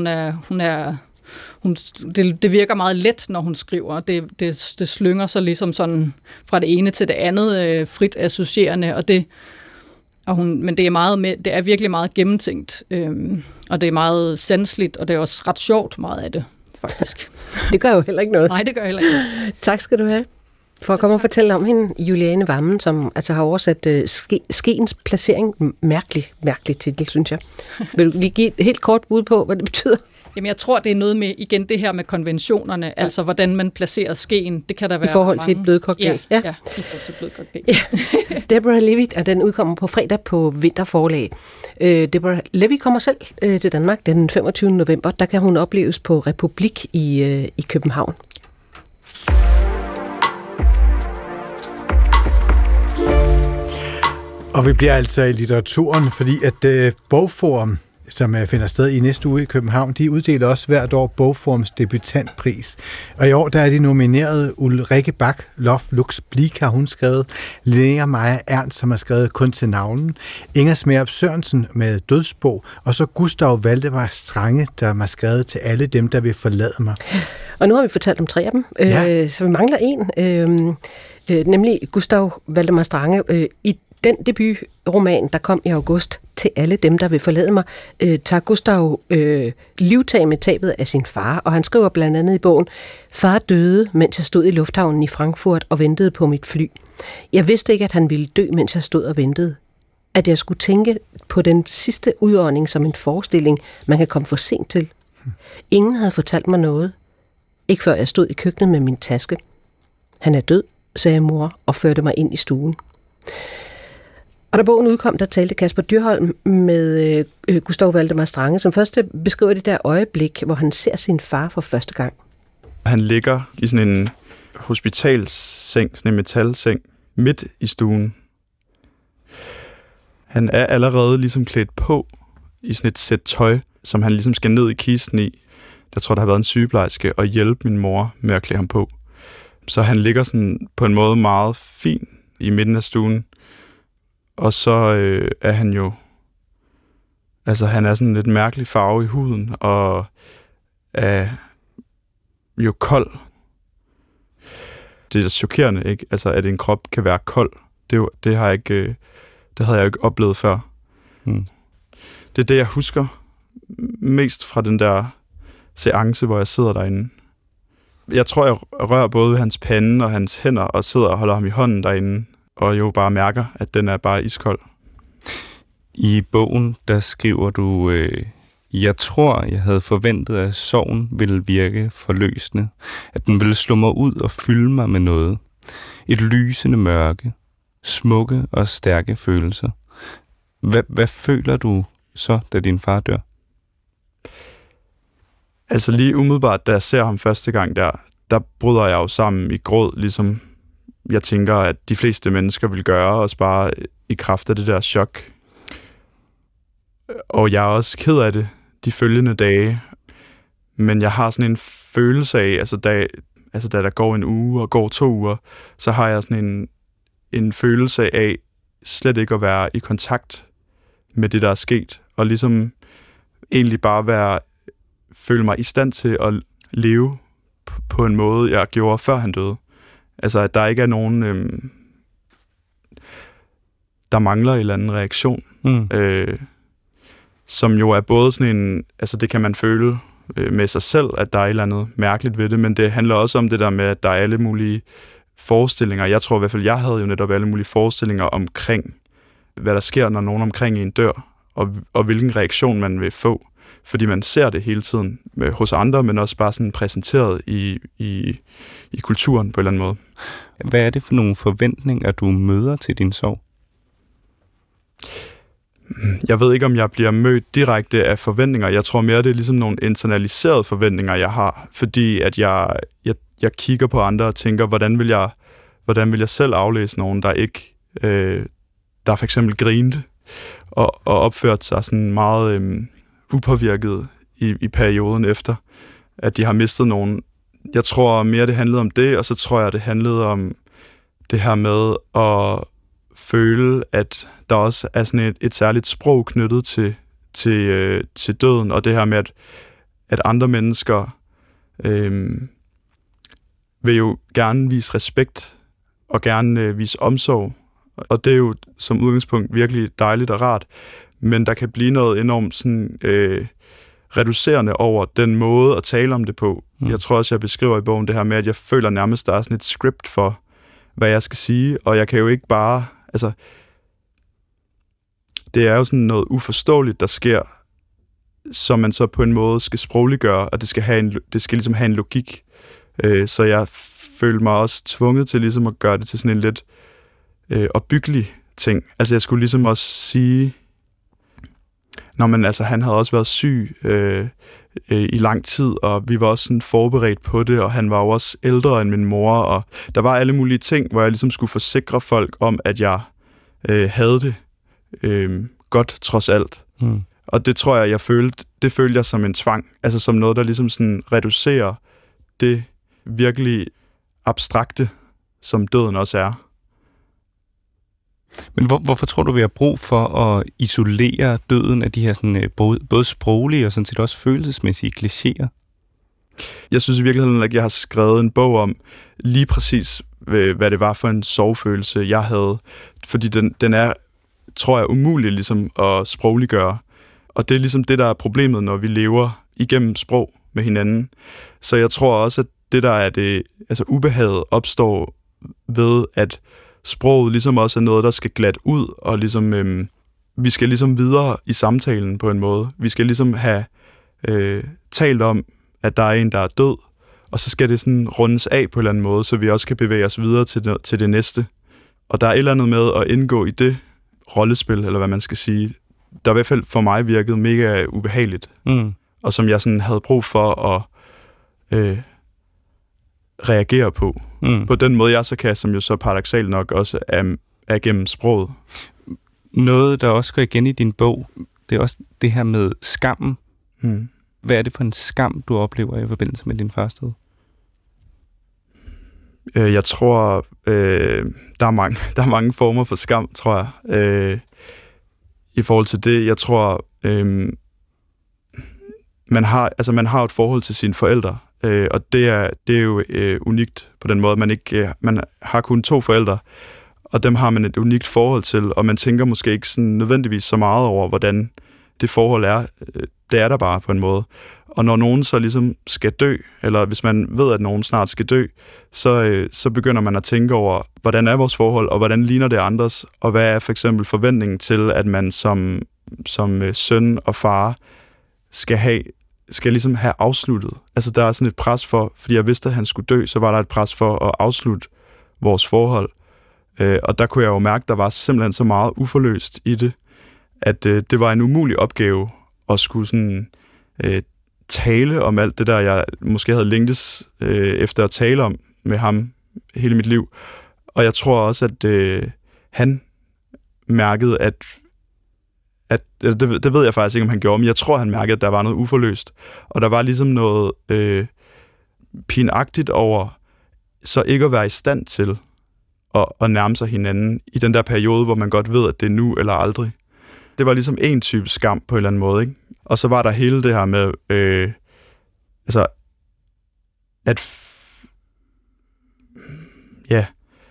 det virker meget let, når hun skriver. Det slynger sig ligesom sådan fra det ene til det andet, frit associerende, men det er virkelig meget gennemtænkt, og det er meget sanseligt, og det er også ret sjovt meget af det, faktisk. Det gør jo heller ikke noget. Nej, det gør heller ikke noget. Tak skal du have for at komme og fortælle om hende, Juliane Wammen, som altså har oversat Skeens placering. Mærkelig titel, synes jeg. Vil du lige give et helt kort bud på, hvad det betyder? Jamen, jeg tror, det er noget med, igen, det her med konventionerne, ja. Altså, hvordan man placerer skeen. Det kan der være i forhold til et blødkogt æg. Ja, i forhold til blødkogt æg. Ja. Deborah Levy, og den udkommer på fredag på Vinterforlag. Deborah Levy kommer selv til Danmark den 25. november. Der kan hun opleves på Republik i København. Og vi bliver altså i litteraturen, fordi at Bogforum, som finder sted i næste uge i København, de uddeler også hvert år Bogforums debutantpris. Og i år der er de nomineret Ulrike Bach, Lof Lux Blik har hun skrevet, Linnea Maja Ernst, som har skrevet Kun til navnen, Inger Smærup Sørensen med Dødsbo, og så Gustav Valdemar Strange, der har skrevet Til alle dem, der vil forlade mig. Og nu har vi fortalt om 3 af dem, så vi mangler en, nemlig Gustav Valdemar Strange. I den debutroman, der kom i august, Til alle dem, der vil forlade mig, tager Gustav livtag med tabet af sin far, og han skriver blandt andet i bogen: Far døde, mens jeg stod i lufthavnen i Frankfurt og ventede på mit fly. Jeg vidste ikke, at han ville dø, mens jeg stod og ventede. At jeg skulle tænke på den sidste udånding som en forestilling, man kan komme for sent til. Ingen havde fortalt mig noget. Ikke før jeg stod i køkkenet med min taske. Han er død, sagde mor og førte mig ind i stuen. Og da bogen udkom, der talte Kasper Dyrholm med Gustav Valdemar Strange, som først beskriver det der øjeblik, hvor han ser sin far for første gang. Han ligger i sådan en hospitalsseng, sådan en metalseng, midt i stuen. Han er allerede ligesom klædt på i sådan et sæt tøj, som han ligesom skal ned i kisten i. Jeg tror, der har været en sygeplejerske og hjælpe min mor med at klæde ham på. Så han ligger sådan på en måde meget fin i midten af stuen. Og så er han jo... Altså, han er sådan lidt mærkelig farve i huden, og er jo kold. Det er chokerende, ikke? Altså, at en krop kan være kold. Det havde jeg jo ikke oplevet før. Det er det, jeg husker mest fra den der seance, hvor jeg sidder derinde. Jeg tror, jeg rører både hans pande og hans hænder, og sidder og holder ham i hånden derinde, og jo bare mærker, at den er bare iskold. I bogen, der skriver du, jeg tror, jeg havde forventet, at sorgen ville virke forløsende. At den ville slå mig ud og fylde mig med noget. Et lysende mørke. Smukke og stærke følelser. Hvad føler du så, da din far dør? Altså lige umiddelbart, da jeg ser ham første gang der bryder jeg jo sammen i gråd, ligesom jeg tænker, at de fleste mennesker vil gøre, også bare i kraft af det der chok. Og jeg er også ked af det de følgende dage. Men jeg har sådan en følelse af, da der går en uge og går 2 uger, så har jeg sådan en følelse af slet ikke at være i kontakt med det, der er sket, og ligesom egentlig bare føle mig i stand til at leve på en måde, jeg gjorde før han døde. Altså, at der ikke er nogen, der mangler en eller anden reaktion, som jo er både sådan en, altså det kan man føle med sig selv, at der er et eller andet mærkeligt ved det, men det handler også om det der med, at der er alle mulige forestillinger. Jeg tror i hvert fald, jeg havde jo netop alle mulige forestillinger omkring, hvad der sker, når nogen omkring en dør, og hvilken reaktion man vil få. Fordi man ser det hele tiden hos andre, men også bare sådan præsenteret i kulturen på en eller anden måde. Hvad er det for nogle forventninger, du møder til din sorg? Jeg ved ikke, om jeg bliver mødt direkte af forventninger. Jeg tror mere, det er ligesom nogle internaliserede forventninger, jeg har. Fordi at jeg kigger på andre og tænker, hvordan vil jeg selv aflæse nogen, der ikke der for eksempel grinte og opførte sig sådan meget upåvirket i perioden efter, at de har mistet nogen. Jeg tror mere, det handlede om det, og så tror jeg, det handlede om det her med at føle, at der også er sådan et særligt sprog knyttet til døden, og det her med, at andre mennesker vil jo gerne vise respekt og gerne vise omsorg, og det er jo som udgangspunkt virkelig dejligt og rart, men der kan blive noget enormt sådan, reducerende over den måde at tale om det på. Jeg tror også, jeg beskriver i bogen det her med, at jeg føler nærmest, der er sådan et script for, hvad jeg skal sige, og jeg kan jo ikke bare, altså, det er jo sådan noget uforståeligt, der sker, som man så på en måde skal sprogliggøre, og det skal ligesom have en logik. Så jeg følte mig også tvunget til ligesom at gøre det til sådan en lidt opbyggelig ting. Altså jeg skulle ligesom også sige, han havde også været syg i lang tid, og vi var også sådan forberedt på det, og han var jo også ældre end min mor, og der var alle mulige ting, hvor jeg ligesom skulle forsikre folk om, at jeg havde det godt trods alt. Og det tror jeg følte jeg som en tvang, altså som noget, der ligesom sådan reducerer det virkelig abstrakte, som døden også er. Men hvorfor tror du, vi har brug for at isolere døden af de her sådan, både sproglige og sådan set også følelsesmæssige klichéer? Jeg synes i virkeligheden, at jeg har skrevet en bog om lige præcis, hvad det var for en sorgfølelse, jeg havde. Fordi den er, tror jeg, umulig ligesom at sprogliggøre. Og det er ligesom det, der er problemet, når vi lever igennem sprog med hinanden. Så jeg tror også, at det, der er det, altså ubehaget opstår ved, at sproget ligesom også er noget, der skal glat ud, og ligesom, vi skal ligesom videre i samtalen på en måde. Vi skal ligesom have talt om, at der er en, der er død, og så skal det sådan rundes af på en eller anden måde, så vi også kan bevæge os videre til det næste. Og der er et eller andet med at indgå i det rollespil, eller hvad man skal sige, der i hvert fald for mig virkede mega ubehageligt, og som jeg sådan havde brug for at reagere på. På den måde, jeg så kan, som jo så paradoksalt nok også er gennem sproget. Noget, der også går igen i din bog, det er også det her med skammen. Hvad er det for en skam, du oplever i forbindelse med din fars død? Jeg tror, der er mange former for skam, tror jeg. I forhold til det, jeg tror, man har et forhold til sine forældre, og det er jo unikt på den måde. Man har kun 2 forældre, og dem har man et unikt forhold til, og man tænker måske ikke sådan nødvendigvis så meget over, hvordan det forhold er. Det er der bare på en måde. Og når nogen så ligesom skal dø, eller hvis man ved, at nogen snart skal dø, så begynder man at tænke over, hvordan er vores forhold, og hvordan ligner det andres, og hvad er for eksempel forventningen til, at man som søn og far skal ligesom have afsluttet. Altså der er sådan et pres for, fordi jeg vidste, at han skulle dø, så var der et pres for at afslutte vores forhold. Og der kunne jeg jo mærke, at der var simpelthen så meget uforløst i det, at det var en umulig opgave at skulle sådan tale om alt det der, jeg måske havde længtes efter at tale om med ham hele mit liv. Og jeg tror også, at han mærkede, det ved jeg faktisk ikke, om han gjorde, men jeg tror, han mærkede, at der var noget uforløst. Og der var ligesom noget pinagtigt over, så ikke at være i stand til at nærme sig hinanden i den der periode, hvor man godt ved, at det er nu eller aldrig. Det var ligesom en type skam på en eller anden måde, ikke? Og så var der hele det her med, at ja,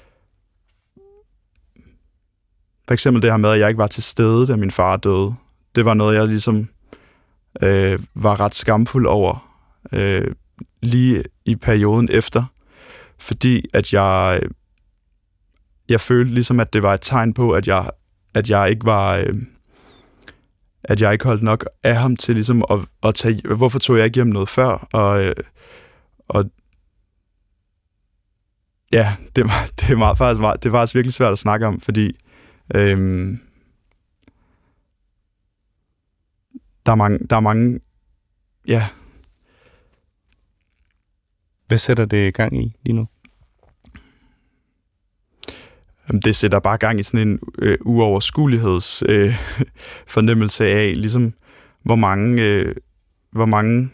for eksempel det her med, at jeg ikke var til stede, da min far døde. Det var noget, jeg ligesom var ret skamfuld over lige i perioden efter. Fordi at jeg følte ligesom, at det var et tegn på, at jeg ikke var... at jeg ikke holdt nok af ham til ligesom at tage... Hvorfor tog jeg ikke hjem noget før? Og ja, det er faktisk virkelig svært at snakke om, fordi der er mange, ja. Hvad sætter det i gang i lige nu? Det sætter bare gang i sådan en uoverskueligheds fornemmelse af, ligesom hvor mange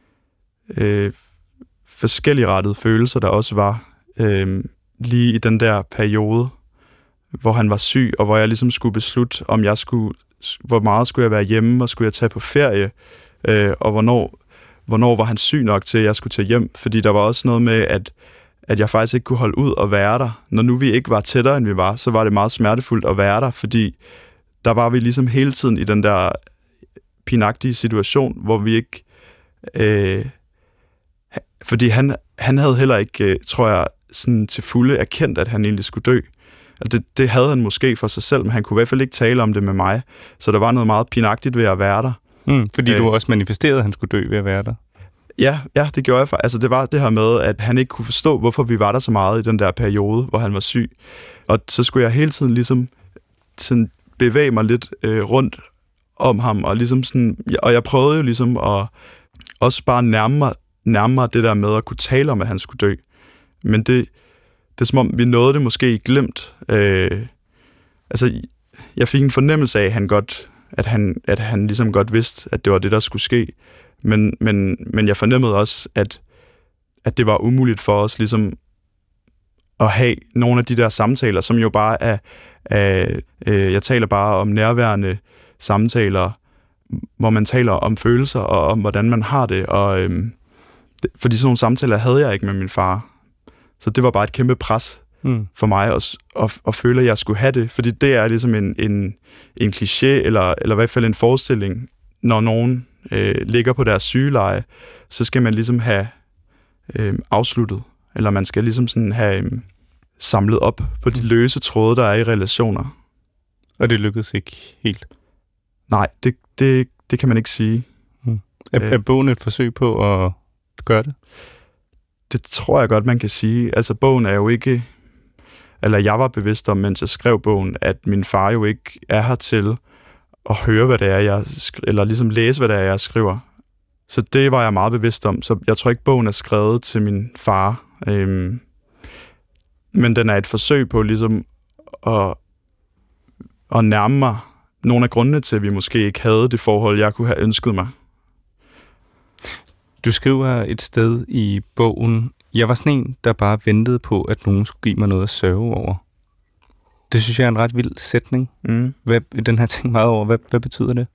forskellige rettede følelser der også var lige i den der periode, hvor han var syg, og hvor jeg ligesom skulle beslutte, om jeg skulle, hvor meget skulle jeg være hjemme, og skulle jeg tage på ferie, og hvornår var han syg nok til, at jeg skulle tage hjem. Fordi der var også noget med, at jeg faktisk ikke kunne holde ud og være der. Når nu vi ikke var tættere, end vi var, så var det meget smertefuldt at være der, fordi der var vi ligesom hele tiden i den der pinagtige situation, hvor vi ikke... fordi han havde heller ikke, tror jeg, sådan til fulde erkendt, at han egentlig skulle dø. Det havde han måske for sig selv, men han kunne i hvert fald ikke tale om det med mig. Så der var noget meget pinagtigt ved at være der. Fordi du også manifesterede, at han skulle dø ved at være der. Ja, det gjorde jeg. Altså, det var det her med, at han ikke kunne forstå, hvorfor vi var der så meget i den der periode, hvor han var syg. Og så skulle jeg hele tiden ligesom sådan bevæge mig lidt rundt om ham, og ligesom sådan, og jeg prøvede jo ligesom at også bare nærme det der med at kunne tale om, at han skulle dø. Men det er som om, vi nåede det måske glemt. Altså, jeg fik en fornemmelse af, at han ligesom godt vidste, at det var det, der skulle ske. Men jeg fornemmede også, at det var umuligt for os ligesom at have nogle af de der samtaler, som jo bare er jeg taler bare om nærværende samtaler, hvor man taler om følelser og om, hvordan man har det. Og fordi sådan nogle samtaler havde jeg ikke med min far. Så det var bare et kæmpe pres for mig at føle, at jeg skulle have det. Fordi det er ligesom en kliché, eller i hvert fald en forestilling, når nogen ligger på deres sygeleje, så skal man ligesom have afsluttet, eller man skal ligesom sådan have samlet op på de løse tråde, der er i relationer. Og det lykkedes ikke helt? Nej, det kan man ikke sige. Er bogen et forsøg på at gøre det? Det tror jeg godt, man kan sige. Altså, bogen er jo ikke... Eller jeg var bevidst om, mens jeg skrev bogen, at min far jo ikke er her til at høre, hvad det er, eller ligesom læse, hvad det er, jeg skriver. Så det var jeg meget bevidst om. Så jeg tror ikke, bogen er skrevet til min far. Men den er et forsøg på ligesom at nærme mig nogle af grundene til, at vi måske ikke havde det forhold, jeg kunne have ønsket mig. Du skriver et sted i bogen, jeg var sådan en, der bare ventede på, at nogen skulle give mig noget at sørge over. Det synes jeg er en ret vild sætning. Den har jeg tænkt meget over. Hvad betyder det?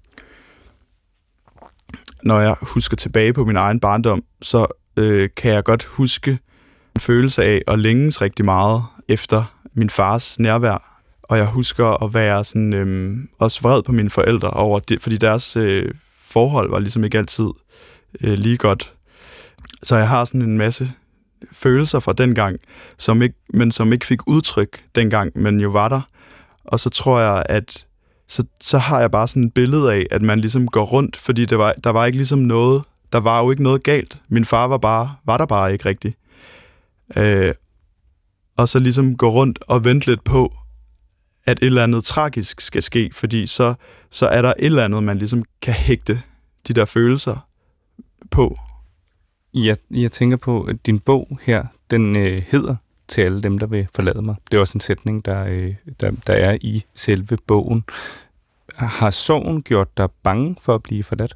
Når jeg husker tilbage på min egen barndom, så kan jeg godt huske en følelse af at længes rigtig meget efter min fars nærvær. Og jeg husker at være sådan, også vred på mine forældre over det, fordi deres forhold var ligesom ikke altid lige godt. Så jeg har sådan en masse følelser fra dengang, som ikke fik udtryk dengang, men jo var der. Og så tror jeg, at så har jeg bare sådan et billede af, at man ligesom går rundt, fordi der var ikke ligesom noget, der var jo ikke noget galt. Min far var der bare ikke rigtigt. Og så ligesom gå rundt og vente lidt på, at et eller andet tragisk skal ske, fordi så er der et eller andet, man ligesom kan hægte de der følelser på. Jeg tænker på, at din bog her, den hedder Til alle dem, der vil forlade mig. Det er også en sætning, der er i selve bogen. Har sorgen gjort dig bange for at blive forladt?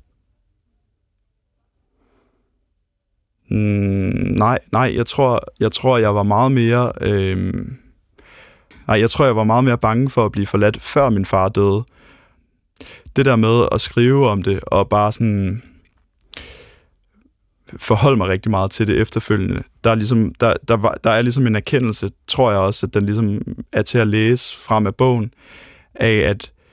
Nej, jeg tror, jeg var meget mere... jeg tror, jeg var meget mere bange for at blive forladt, før min far døde. Det der med at skrive om det, og bare sådan forholde mig rigtig meget til det efterfølgende, der er ligesom en erkendelse, tror jeg også, at den ligesom er til at læse frem af bogen, af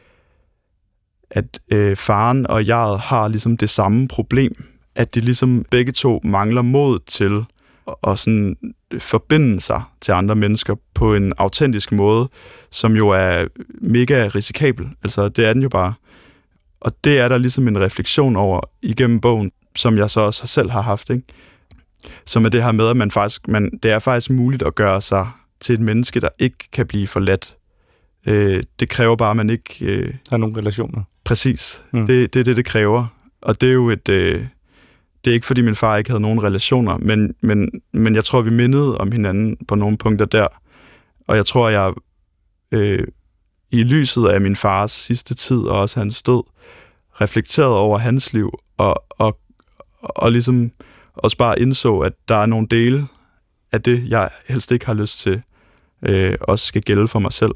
at faren og jeg har ligesom det samme problem, at de ligesom begge to mangler mod til at sådan forbinde sig til andre mennesker på en autentisk måde, som jo er mega risikabel. Altså, det er den jo bare. Og det er der ligesom en refleksion over igennem bogen, som jeg så også selv har haft, ikke? Som er det her med, at det er faktisk muligt at gøre sig til et menneske, der ikke kan blive forladt. Det kræver bare, at man ikke... Der er nogle relationer. Præcis. Det er det kræver. Og det er jo det er ikke, fordi min far ikke havde nogen relationer, men jeg tror, vi mindede om hinanden på nogle punkter der. Og jeg tror, jeg i lyset af min fars sidste tid, og også hans død, reflekterede over hans liv, og ligesom også bare indså, at der er nogle dele af det, jeg helst ikke har lyst til, også skal gælde for mig selv.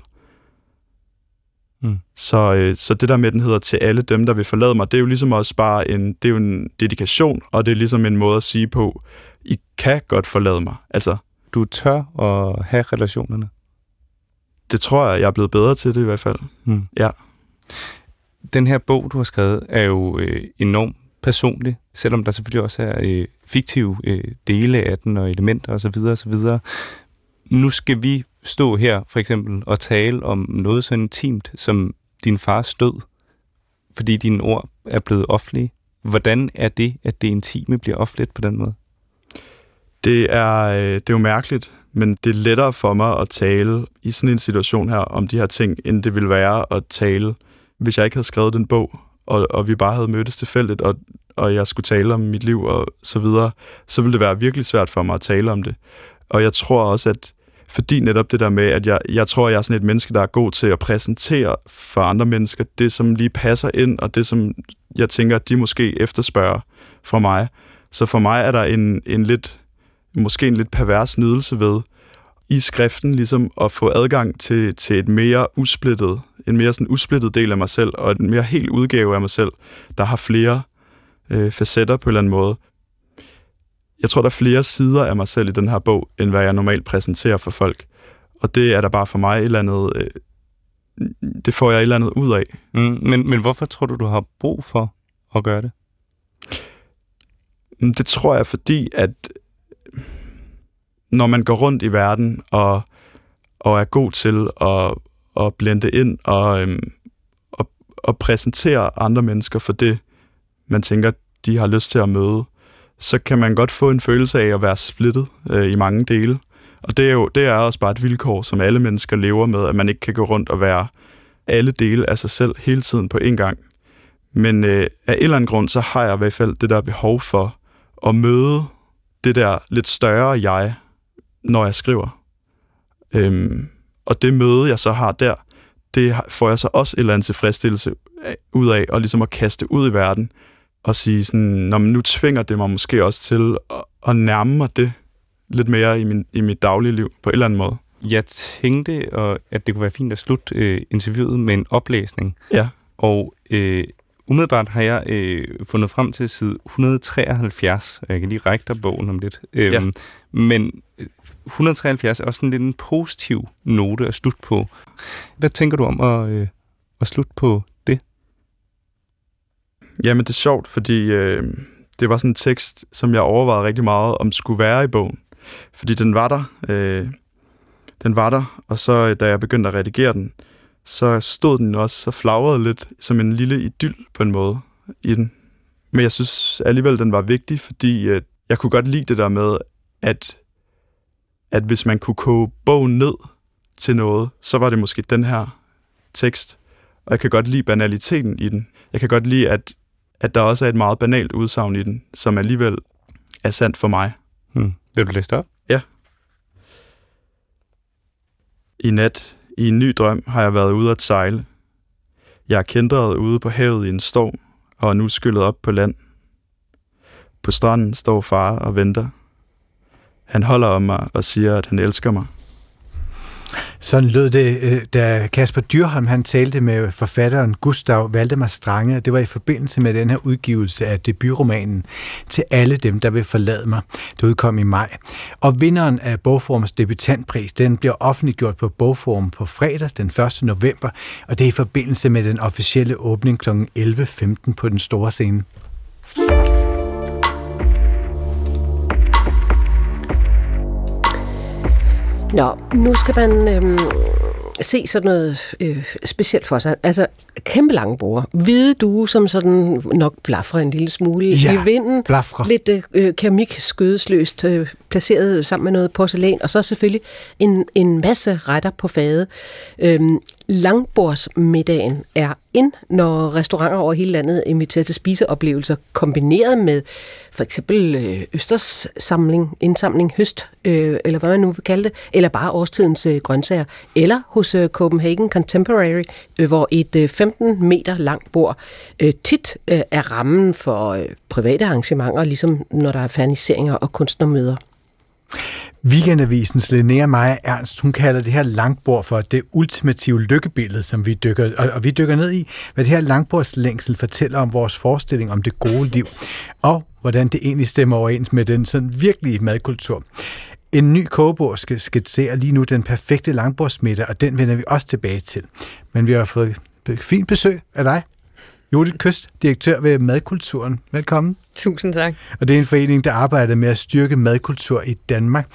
Så det der med, den hedder til alle dem, der vil forlade mig, det er jo ligesom også bare en dedikation, og det er ligesom en måde at sige på, I kan godt forlade mig. Altså, du tør at have relationerne? Det tror jeg er blevet bedre til det i hvert fald. Ja. Den her bog, du har skrevet, er jo enormt personlig, selvom der selvfølgelig også er fiktive dele af den og elementer osv. osv. Nu skal vi stå her for eksempel og tale om noget så intimt som din fars død, fordi dine ord er blevet offentlige. Hvordan er det, at det intime bliver offentligt på den måde? Det er jo mærkeligt, men det er lettere for mig at tale i sådan en situation her om de her ting, end det ville være at tale, hvis jeg ikke havde skrevet den bog, og vi bare havde mødtes tilfældigt, og jeg skulle tale om mit liv og så videre, så ville det være virkelig svært for mig at tale om det. Og jeg tror også, at fordi netop det der med, at jeg tror, jeg er sådan et menneske, der er god til at præsentere for andre mennesker det, som lige passer ind, og det, som jeg tænker, at de måske efterspørger fra mig. Så for mig er der en lidt pervers nydelse ved i skriften ligesom at få adgang til en mere sådan usplittet del af mig selv, og en mere helt udgave af mig selv, der har flere facetter på en eller anden måde. Jeg tror, der er flere sider af mig selv i den her bog, end hvad jeg normalt præsenterer for folk. Og det er der bare for mig et eller andet... det får jeg et eller andet ud af. Men hvorfor tror du har brug for at gøre det? Det tror jeg, fordi at når man går rundt i verden og er god til at blende ind og præsentere andre mennesker for det, man tænker, de har lyst til at møde, så kan man godt få en følelse af at være splittet i mange dele. Og det er også bare et vilkår, som alle mennesker lever med, at man ikke kan gå rundt og være alle dele af sig selv hele tiden på én gang. Men af en eller anden grund, så har jeg i hvert fald det der behov for at møde det der lidt større jeg, når jeg skriver. Og det møde, jeg så har der, det får jeg så også et eller andet tilfredsstillelse ud af, og ligesom at kaste ud i verden, og sige sådan, nu tvinger det mig måske også til at nærme mig det lidt mere i mit daglige liv, på en eller anden måde. Jeg tænkte, at det kunne være fint at slutte interviewet med en oplæsning. Ja. Og umiddelbart har jeg fundet frem til side 173, og jeg kan lige række dig bogen om lidt. Ja. Men 173 er også sådan lidt en positiv note at slutte på. Hvad tænker du om at slutte på det? Jamen, det er sjovt, fordi det var sådan en tekst, som jeg overvejede rigtig meget, om skulle være i bogen. Fordi den var der. Og så da jeg begyndte at redigere den, så stod den også så flagrede lidt som en lille idyl på en måde i den. Men jeg synes alligevel, den var vigtig, fordi jeg kunne godt lide det der med, at hvis man kunne koge bogen ned til noget, så var det måske den her tekst. Og jeg kan godt lide banaliteten i den. Jeg kan godt lide, at der også er et meget banalt udsagn i den, som alligevel er sandt for mig. Vil du læse det op? Ja. I nat, i en ny drøm, har jeg været ude at sejle. Jeg er kæntret ude på havet i en storm, og er nu skyllet op på land. På stranden står far og venter. Han holder om mig og siger, at han elsker mig. Sådan lød det, da Kasper Dyrholm han talte med forfatteren Gustav Valdemar Strange. Det var i forbindelse med den her udgivelse af debutromanen Til alle dem, der vil forlade mig. Det udkom i maj. Og vinderen af Bogforums debutantpris, den bliver offentliggjort på Bogforum på fredag den 1. november, og det er i forbindelse med den officielle åbning kl. 11.15 på den store scene. Nå, nu skal man se sådan noget specielt for sig. Altså, kæmpe lange borde. Hvide due, som sådan nok blafrer en lille smule i vinden. Blafrer. Lidt keramik skødesløst placeret sammen med noget porcelæn. Og så selvfølgelig en masse retter på fade. Langbordsmiddagen er ind, når restauranter over hele landet inviterer til spiseoplevelser, kombineret med for eksempel østers indsamling, høst, eller hvad man nu vil kalde det, eller bare årstidens grøntsager, eller hos Copenhagen Contemporary, hvor et 15 meter langt bord tit er rammen for private arrangementer, ligesom når der er ferniseringer og kunstnermøder. Weekendavisens Linnea Maja Ernst, hun kalder det her langbord for det ultimative lykkebillede, som vi dykker ned i, hvad det her langbordslængsel fortæller om vores forestilling om det gode liv, og hvordan det egentlig stemmer overens med den sådan virkelige madkultur. En ny kogebog skal skitsere lige nu den perfekte langbordsmiddag, og den vender vi også tilbage til. Men vi har fået fint besøg af dig, Judith Køst, direktør ved Madkulturen. Velkommen. Tusind tak. Og det er en forening, der arbejder med at styrke madkultur i Danmark.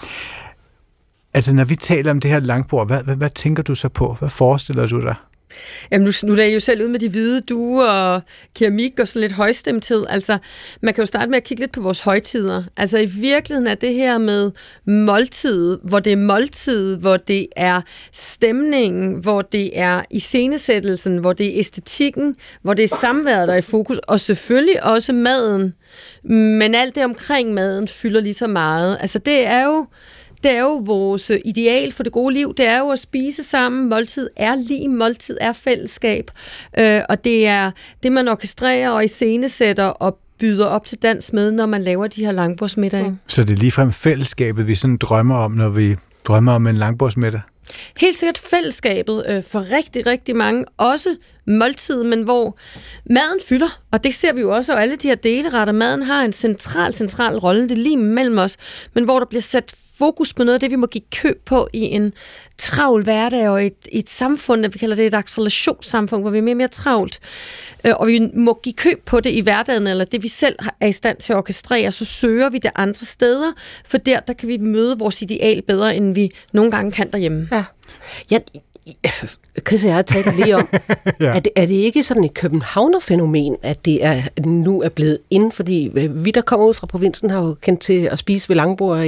Altså, når vi taler om det her langbord, hvad tænker du så på? Hvad forestiller du dig? Jamen, nu lagde jeg jo selv ud med de hvide duer og keramik og sådan lidt højstemthed. Altså, man kan jo starte med at kigge lidt på vores højtider. Altså, i virkeligheden er det her med måltid, hvor det er måltid, hvor det er stemningen, hvor det er iscenesættelsen, hvor det er æstetikken, hvor det er samværet, der er i fokus, og selvfølgelig også maden. Men alt det omkring maden fylder lige så meget. Altså, det er jo vores ideal for det gode liv. Det er jo at spise sammen. Måltid er lige. Måltid er fællesskab. Og det er det, man orkestrerer og iscenesætter og byder op til dans med, når man laver de her langbordsmiddage. Så det er ligefrem fællesskabet, vi sådan drømmer om, når vi drømmer om en langbordsmiddag? Helt sikkert fællesskabet for rigtig, rigtig mange. Også måltid, men hvor maden fylder, og det ser vi jo også, og alle de her deleretter. Maden har en central rolle, det er lige mellem os, men hvor der bliver sat fokus på noget af det, vi må give køb på i en travl hverdag og et samfund, vi kalder det et accelerationssamfund, hvor vi er mere travlt. Og vi må give køb på det i hverdagen, eller det vi selv er i stand til at orkestrere, så søger vi det andre steder, for der kan vi møde vores ideal bedre, end vi nogle gange kan derhjemme. Ja. Chris og jeg har talt lige om, ja. er det ikke sådan et københavnerfænomen, at det nu er blevet ind, fordi vi, der kommer ud fra provinsen, har jo kendt til at spise ved langbord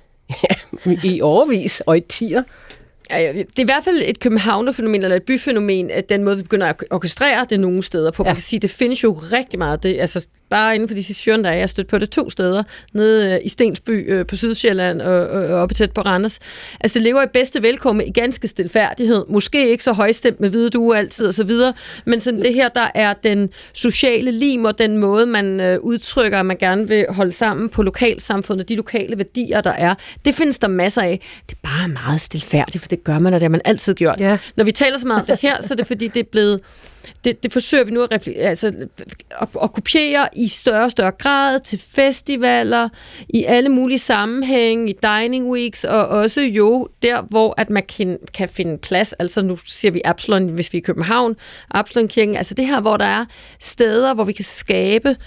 i årevis og i tier. Ja, det er i hvert fald et københavnerfænomen eller et byfænomen, at den måde, vi begynder at orkestrere det nogle steder på. Man kan sige, det findes jo rigtig meget. Det, altså, bare inden for de sidste 14 dage, jeg har stødt på det 2 steder, nede i Stensby på Sydsjælland og oppe tæt på Randers. Altså, det lever i bedste velkomme i ganske stilfærdighed. Måske ikke så højstemt med hvide duer altid og så videre, men sådan det her, der er den sociale lim og den måde, man udtrykker, at man gerne vil holde sammen på lokalsamfundet, de lokale værdier, der er. Det findes der masser af. Det er bare meget stilfærdigt, for det gør man, og det har man altid gjort. Ja. Når vi taler så meget om det her, så er det fordi, det er blevet det forsøger vi nu at kopiere i større og større grad til festivaler, i alle mulige sammenhænge, i dining weeks, og også jo der, hvor at man kan finde plads. Altså nu siger vi Absalon, hvis vi er i København, Absalon-kirken, altså det her, hvor der er steder, hvor vi kan skabe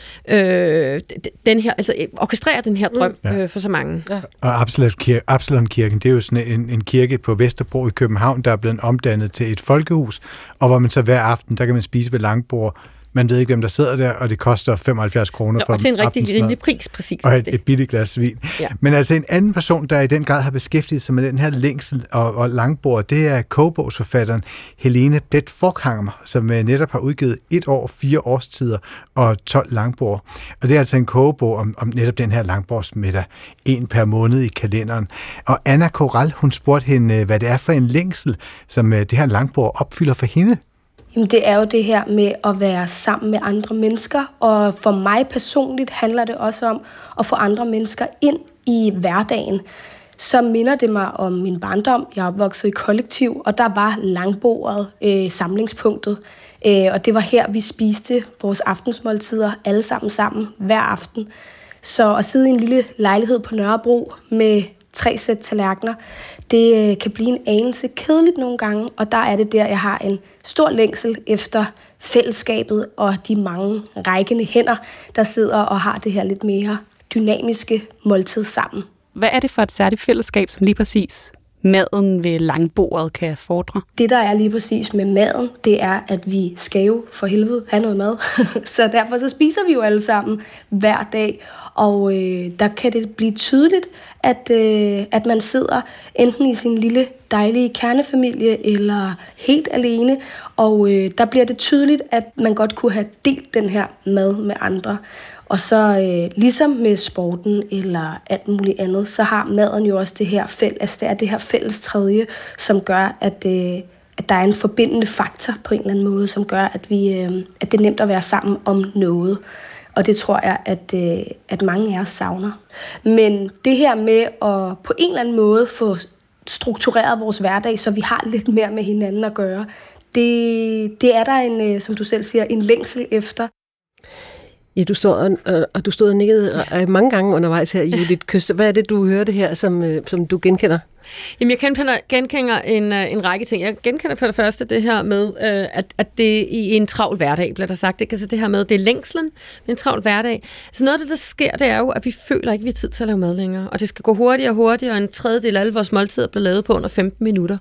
den her, altså orkestrere den her drøm for så mange. Ja. Og Absalon-kirken, det er jo sådan en kirke på Vesterbro i København, der er blevet omdannet til et folkehus, og hvor man så hver aften, der kan man spise ved langbord. Man ved ikke, hvem der sidder der, og det koster 75 kroner for og til en rigtig rimelig pris, præcis. Og et billigt glas vin. Ja. Men altså en anden person, der i den grad har beskæftiget sig med den her længsel og langbord, det er kogebogsforfatteren Helene Blet Forchhammer, som netop har udgivet 1 år, 4 årstider og 12 langbord. Og det er altså en kogebog om netop den her langbordsmiddag, 1 per måned i kalenderen. Og Anna Koral, hun spurgte hende, hvad det er for en længsel, som det her langbord opfylder for hende. Jamen, det er jo det her med at være sammen med andre mennesker, og for mig personligt handler det også om at få andre mennesker ind i hverdagen. Så minder det mig om min barndom. Jeg er opvokset i kollektiv, og der var langbordet samlingspunktet. Og det var her, vi spiste vores aftensmåltider alle sammen hver aften. Så at sidde i en lille lejlighed på Nørrebro med 3 sæt tallerkener, det kan blive en anelse kedeligt nogle gange, og der er det der, jeg har en stor længsel efter fællesskabet og de mange rækkende hænder, der sidder og har det her lidt mere dynamiske måltid sammen. Hvad er det for et særligt fællesskab, som lige præcis maden ved langbordet kan fordre? Det, der er lige præcis med maden, det er, at vi skal jo for helvede have noget mad. Så derfor så spiser vi jo alle sammen hver dag. Og der kan det blive tydeligt, at man sidder enten i sin lille dejlige kernefamilie eller helt alene. Og der bliver det tydeligt, at man godt kunne have delt den her mad med andre. Og så ligesom med sporten eller alt muligt andet, så har maden jo også det her fælles tredje, som gør, at der er en forbindende faktor på en eller anden måde, som gør, at det er nemt at være sammen om noget. Og det tror jeg, at mange af os savner. Men det her med at på en eller anden måde få struktureret vores hverdag, så vi har lidt mere med hinanden at gøre, det er der en, som du selv siger, en længsel efter. Ja, du stod og nikkede mange gange undervejs her, Judith Køster. Hvad er det, du hørte her, som du genkender? Jamen, jeg genkender en række ting. Jeg genkender for det første det her med, at det i en travl hverdag, bliver der sagt. Altså det her med, det er længslen med en travl hverdag. Så noget af det, der sker, det er jo, at vi føler ikke, vi har tid til at lave mad længere. Og det skal gå hurtigere og hurtigere, og en tredjedel af alle vores måltider bliver lavet på under 15 minutter.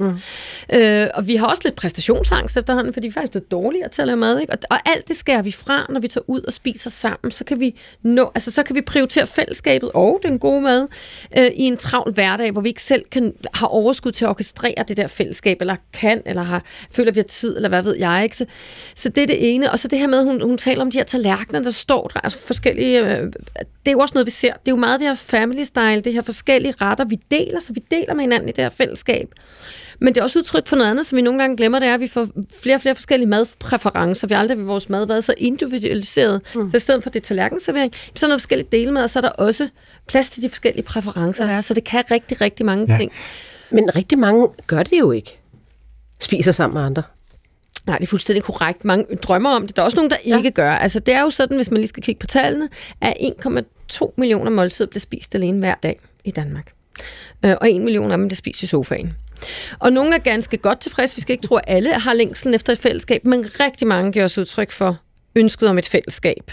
Og vi har også lidt præstationsangst efterhånden, fordi vi faktisk bliver dårligere til at lave mad. Ikke? Og alt det skærer vi fra, når vi tager ud og spiser sammen. Så kan vi prioritere fællesskabet og den gode mad i en travl hverdag, hvor vi ikke selv har overskud til at orkestrere det der fællesskab, eller føler, vi har tid, eller hvad ved jeg, ikke? Så det er det ene. Og så det her med, hun taler om de her tallerkener, der står der, altså forskellige, det er jo også noget, vi ser. Det er jo meget det her family style, det her forskellige retter, vi deler, så vi deler med hinanden i det her fællesskab. Men det er også udtryk for noget andet, som vi nogle gange glemmer, det er, at vi får flere og flere forskellige madpræferencer. Vi har aldrig ved vores mad været så individualiseret. Så i stedet for det tallerkenservering, så er der forskellige delmad, og så er der også plads til de forskellige præferencer, der er. Så det kan rigtig, rigtig mange ting. Men rigtig mange gør det jo ikke. Spiser sammen med andre. Nej, det er fuldstændig korrekt. Mange drømmer om det. Der er også nogen, der ikke gør. Altså, det er jo sådan, hvis man lige skal kigge på tallene, at 1,2 millioner måltider bliver spist alene hver dag i Danmark. Og 1 million af dem bliver spist i sofaen. Og nogle er ganske godt tilfredse. Vi skal ikke tro, at alle har længslen efter et fællesskab, men rigtig mange giver os udtryk for ønsket om et fællesskab.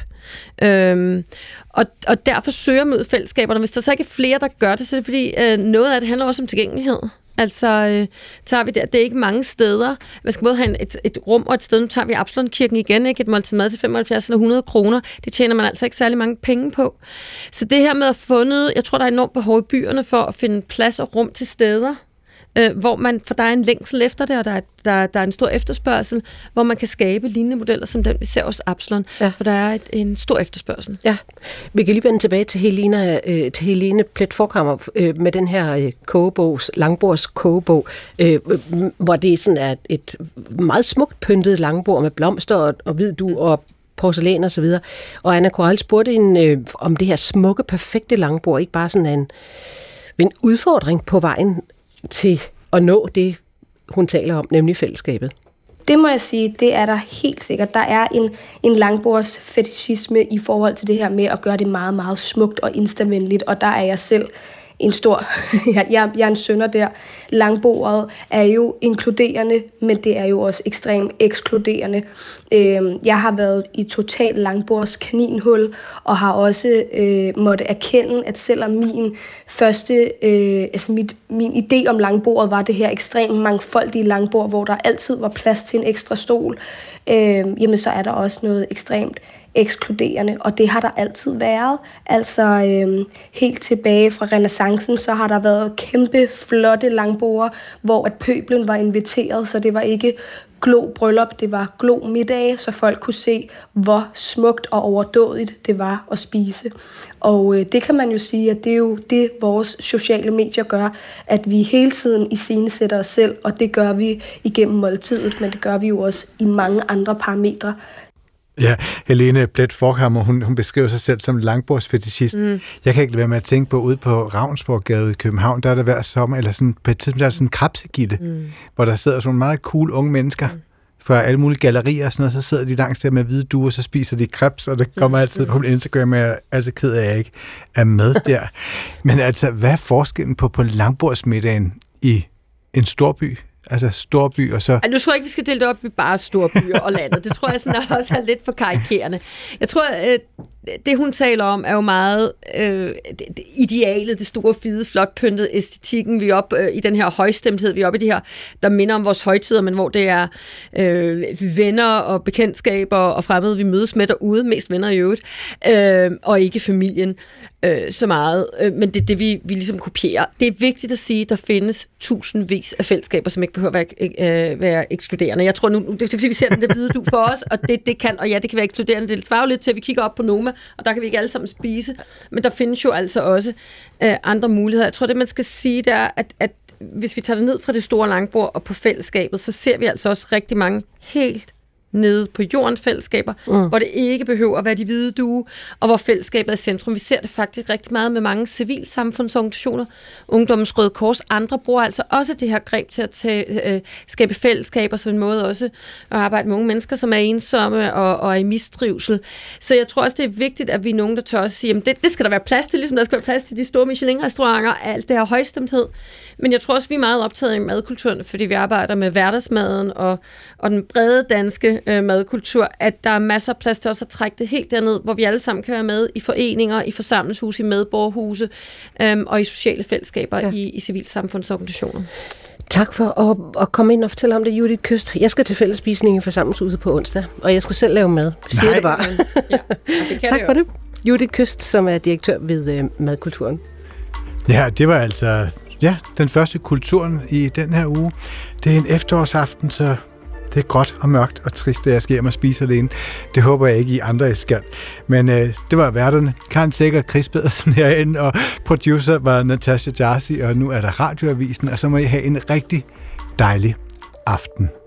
Og derfor søger man ud fællesskaberne. Hvis der så ikke er flere, der gør det, så er det fordi, noget af det handler også om tilgængelighed. Altså, tager vi det er ikke mange steder. Man skal både have et rum og et sted. Nu tager vi Absalon-kirken igen, ikke? Et måltid mad til 75 eller 100 kroner. Det tjener man altså ikke særlig mange penge på. Så det her med at finde, jeg tror, der er enormt behov i byerne for at finde plads og rum til steder, for der er en længsel efter det, og der er en stor efterspørgsel, hvor man kan skabe lignende modeller, som den, vi ser hos Absalon, for der er en stor efterspørgsel. Ja, vi kan lige vende tilbage til Helene Plet Forkammer med den her langbords kogebog, hvor det sådan er et meget smukt pyntet langbord med blomster og hvid dug og porcelæn og så videre. Og Anna Korall spurgte hende om det her smukke, perfekte langbord, ikke bare sådan en udfordring på vejen til at nå det, hun taler om, nemlig fællesskabet. Det må jeg sige, det er der helt sikkert. Der er en langbords fetishisme i forhold til det her med at gøre det meget, meget smukt og instavenligt, og der er jeg selv en stor... jeg er en sønder der. Langbordet er jo inkluderende, men det er jo også ekstremt ekskluderende. Jeg har været i total langbords kaninhul, og har også måtte erkende, at selvom min første, min idé om langbordet var det her ekstremt mangfoldige langbord, hvor der altid var plads til en ekstra stol, jamen så er der også noget ekstremt ekskluderende, og det har der altid været. Altså helt tilbage fra renæssancen, så har der været kæmpe flotte langborde, hvor at pøblen var inviteret, så det var ikke glo bryllup, det var glo middage, så folk kunne se, hvor smukt og overdådigt det var at spise. Og det kan man jo sige, at det er jo det, vores sociale medier gør, at vi hele tiden iscenesætter os selv, og det gør vi igennem måltidet, men det gør vi jo også i mange andre parametre. Ja, Helene Plet Forchhammer, hun beskriver sig selv som langbordsfetishist. Jeg kan ikke lade være med at tænke på, ude på Ravnsborggade i København, der er der hver sommer, eller sådan, på et tidspunkt, der er sådan en krabsegitte, hvor der sidder sådan meget cool unge mennesker fra alle mulige gallerier og sådan noget, så sidder de langs der med hvide duer, så spiser de krebs, og det kommer altid på min Instagram, og jeg er altid ked af, at jeg ikke er med der. Men altså, hvad er forskellen på langbordsmiddagen i en storby? Altså storby og så... Nu tror jeg ikke, vi skal dele det op i bare storbyer og landet. Det tror jeg sådan også er lidt for karikerende. Jeg tror, det hun taler om, er jo meget idealet, det store, fede, flot pyntede æstetikken. Vi er oppe i den her højstemthed, vi er oppe i det her, der minder om vores højtider, men hvor det er venner og bekendtskaber og fremmede, vi mødes med derude, mest venner i øvrigt, og ikke familien så meget. Men det er det, vi ligesom kopierer. Det er vigtigt at sige, at der findes tusindvis af fællesskaber, som ikke behøver at være ekskluderende. Jeg tror nu, det er fordi, vi ser den der hvide du for os, og det kan være ekskluderende. Det svarer jo lidt til, at vi kigger op på Noma, og der kan vi ikke alle sammen spise. Men der findes jo altså også andre muligheder. Jeg tror, det man skal sige, det er, at hvis vi tager det ned fra det store langbord og på fællesskabet, så ser vi altså også rigtig mange helt nede på jordens fællesskaber, hvor det ikke behøver at være de hvide due, og hvor fællesskabet er i centrum. Vi ser det faktisk rigtig meget med mange civilsamfundsorganisationer. Ungdommens Røde Kors, andre bruger altså også det her greb til at skabe fællesskaber som en måde også at arbejde med unge mennesker, som er ensomme og er i mistrivsel. Så jeg tror også, det er vigtigt, at vi er nogen, der tør at sige, at det skal der være plads til, ligesom der skal være plads til de store Michelin-restauranter, alt det her højstemthed. Men jeg tror også, vi er meget optaget af madkulturen, fordi vi arbejder med hverdagsmaden og den brede danske madkultur, at der er masser af plads til også at trække det helt derned, hvor vi alle sammen kan være med i foreninger, i forsamlingshuse, i medborgerhuse og i sociale fællesskaber i civilsamfundsorganisationer. Tak for at komme ind og fortælle om det, Judith Kyst. Jeg skal til fællesspisning i forsamlingshuset på onsdag, og jeg skal selv lave mad. Siger det bare. Ja, det tak for det. Judith Kyst, som er direktør ved Madkulturen. Ja, det var altså den første kulturen i den her uge. Det er en efterårsaften, så det er gråt og mørkt og trist, at jeg skal hjem og spise alene. Det håber jeg ikke, I andre skal. Men det var værterne. Karen Sækker, Chris Pedersen herinde, og producer var Natasha Jarsi, og nu er der Radioavisen, og så må I have en rigtig dejlig aften.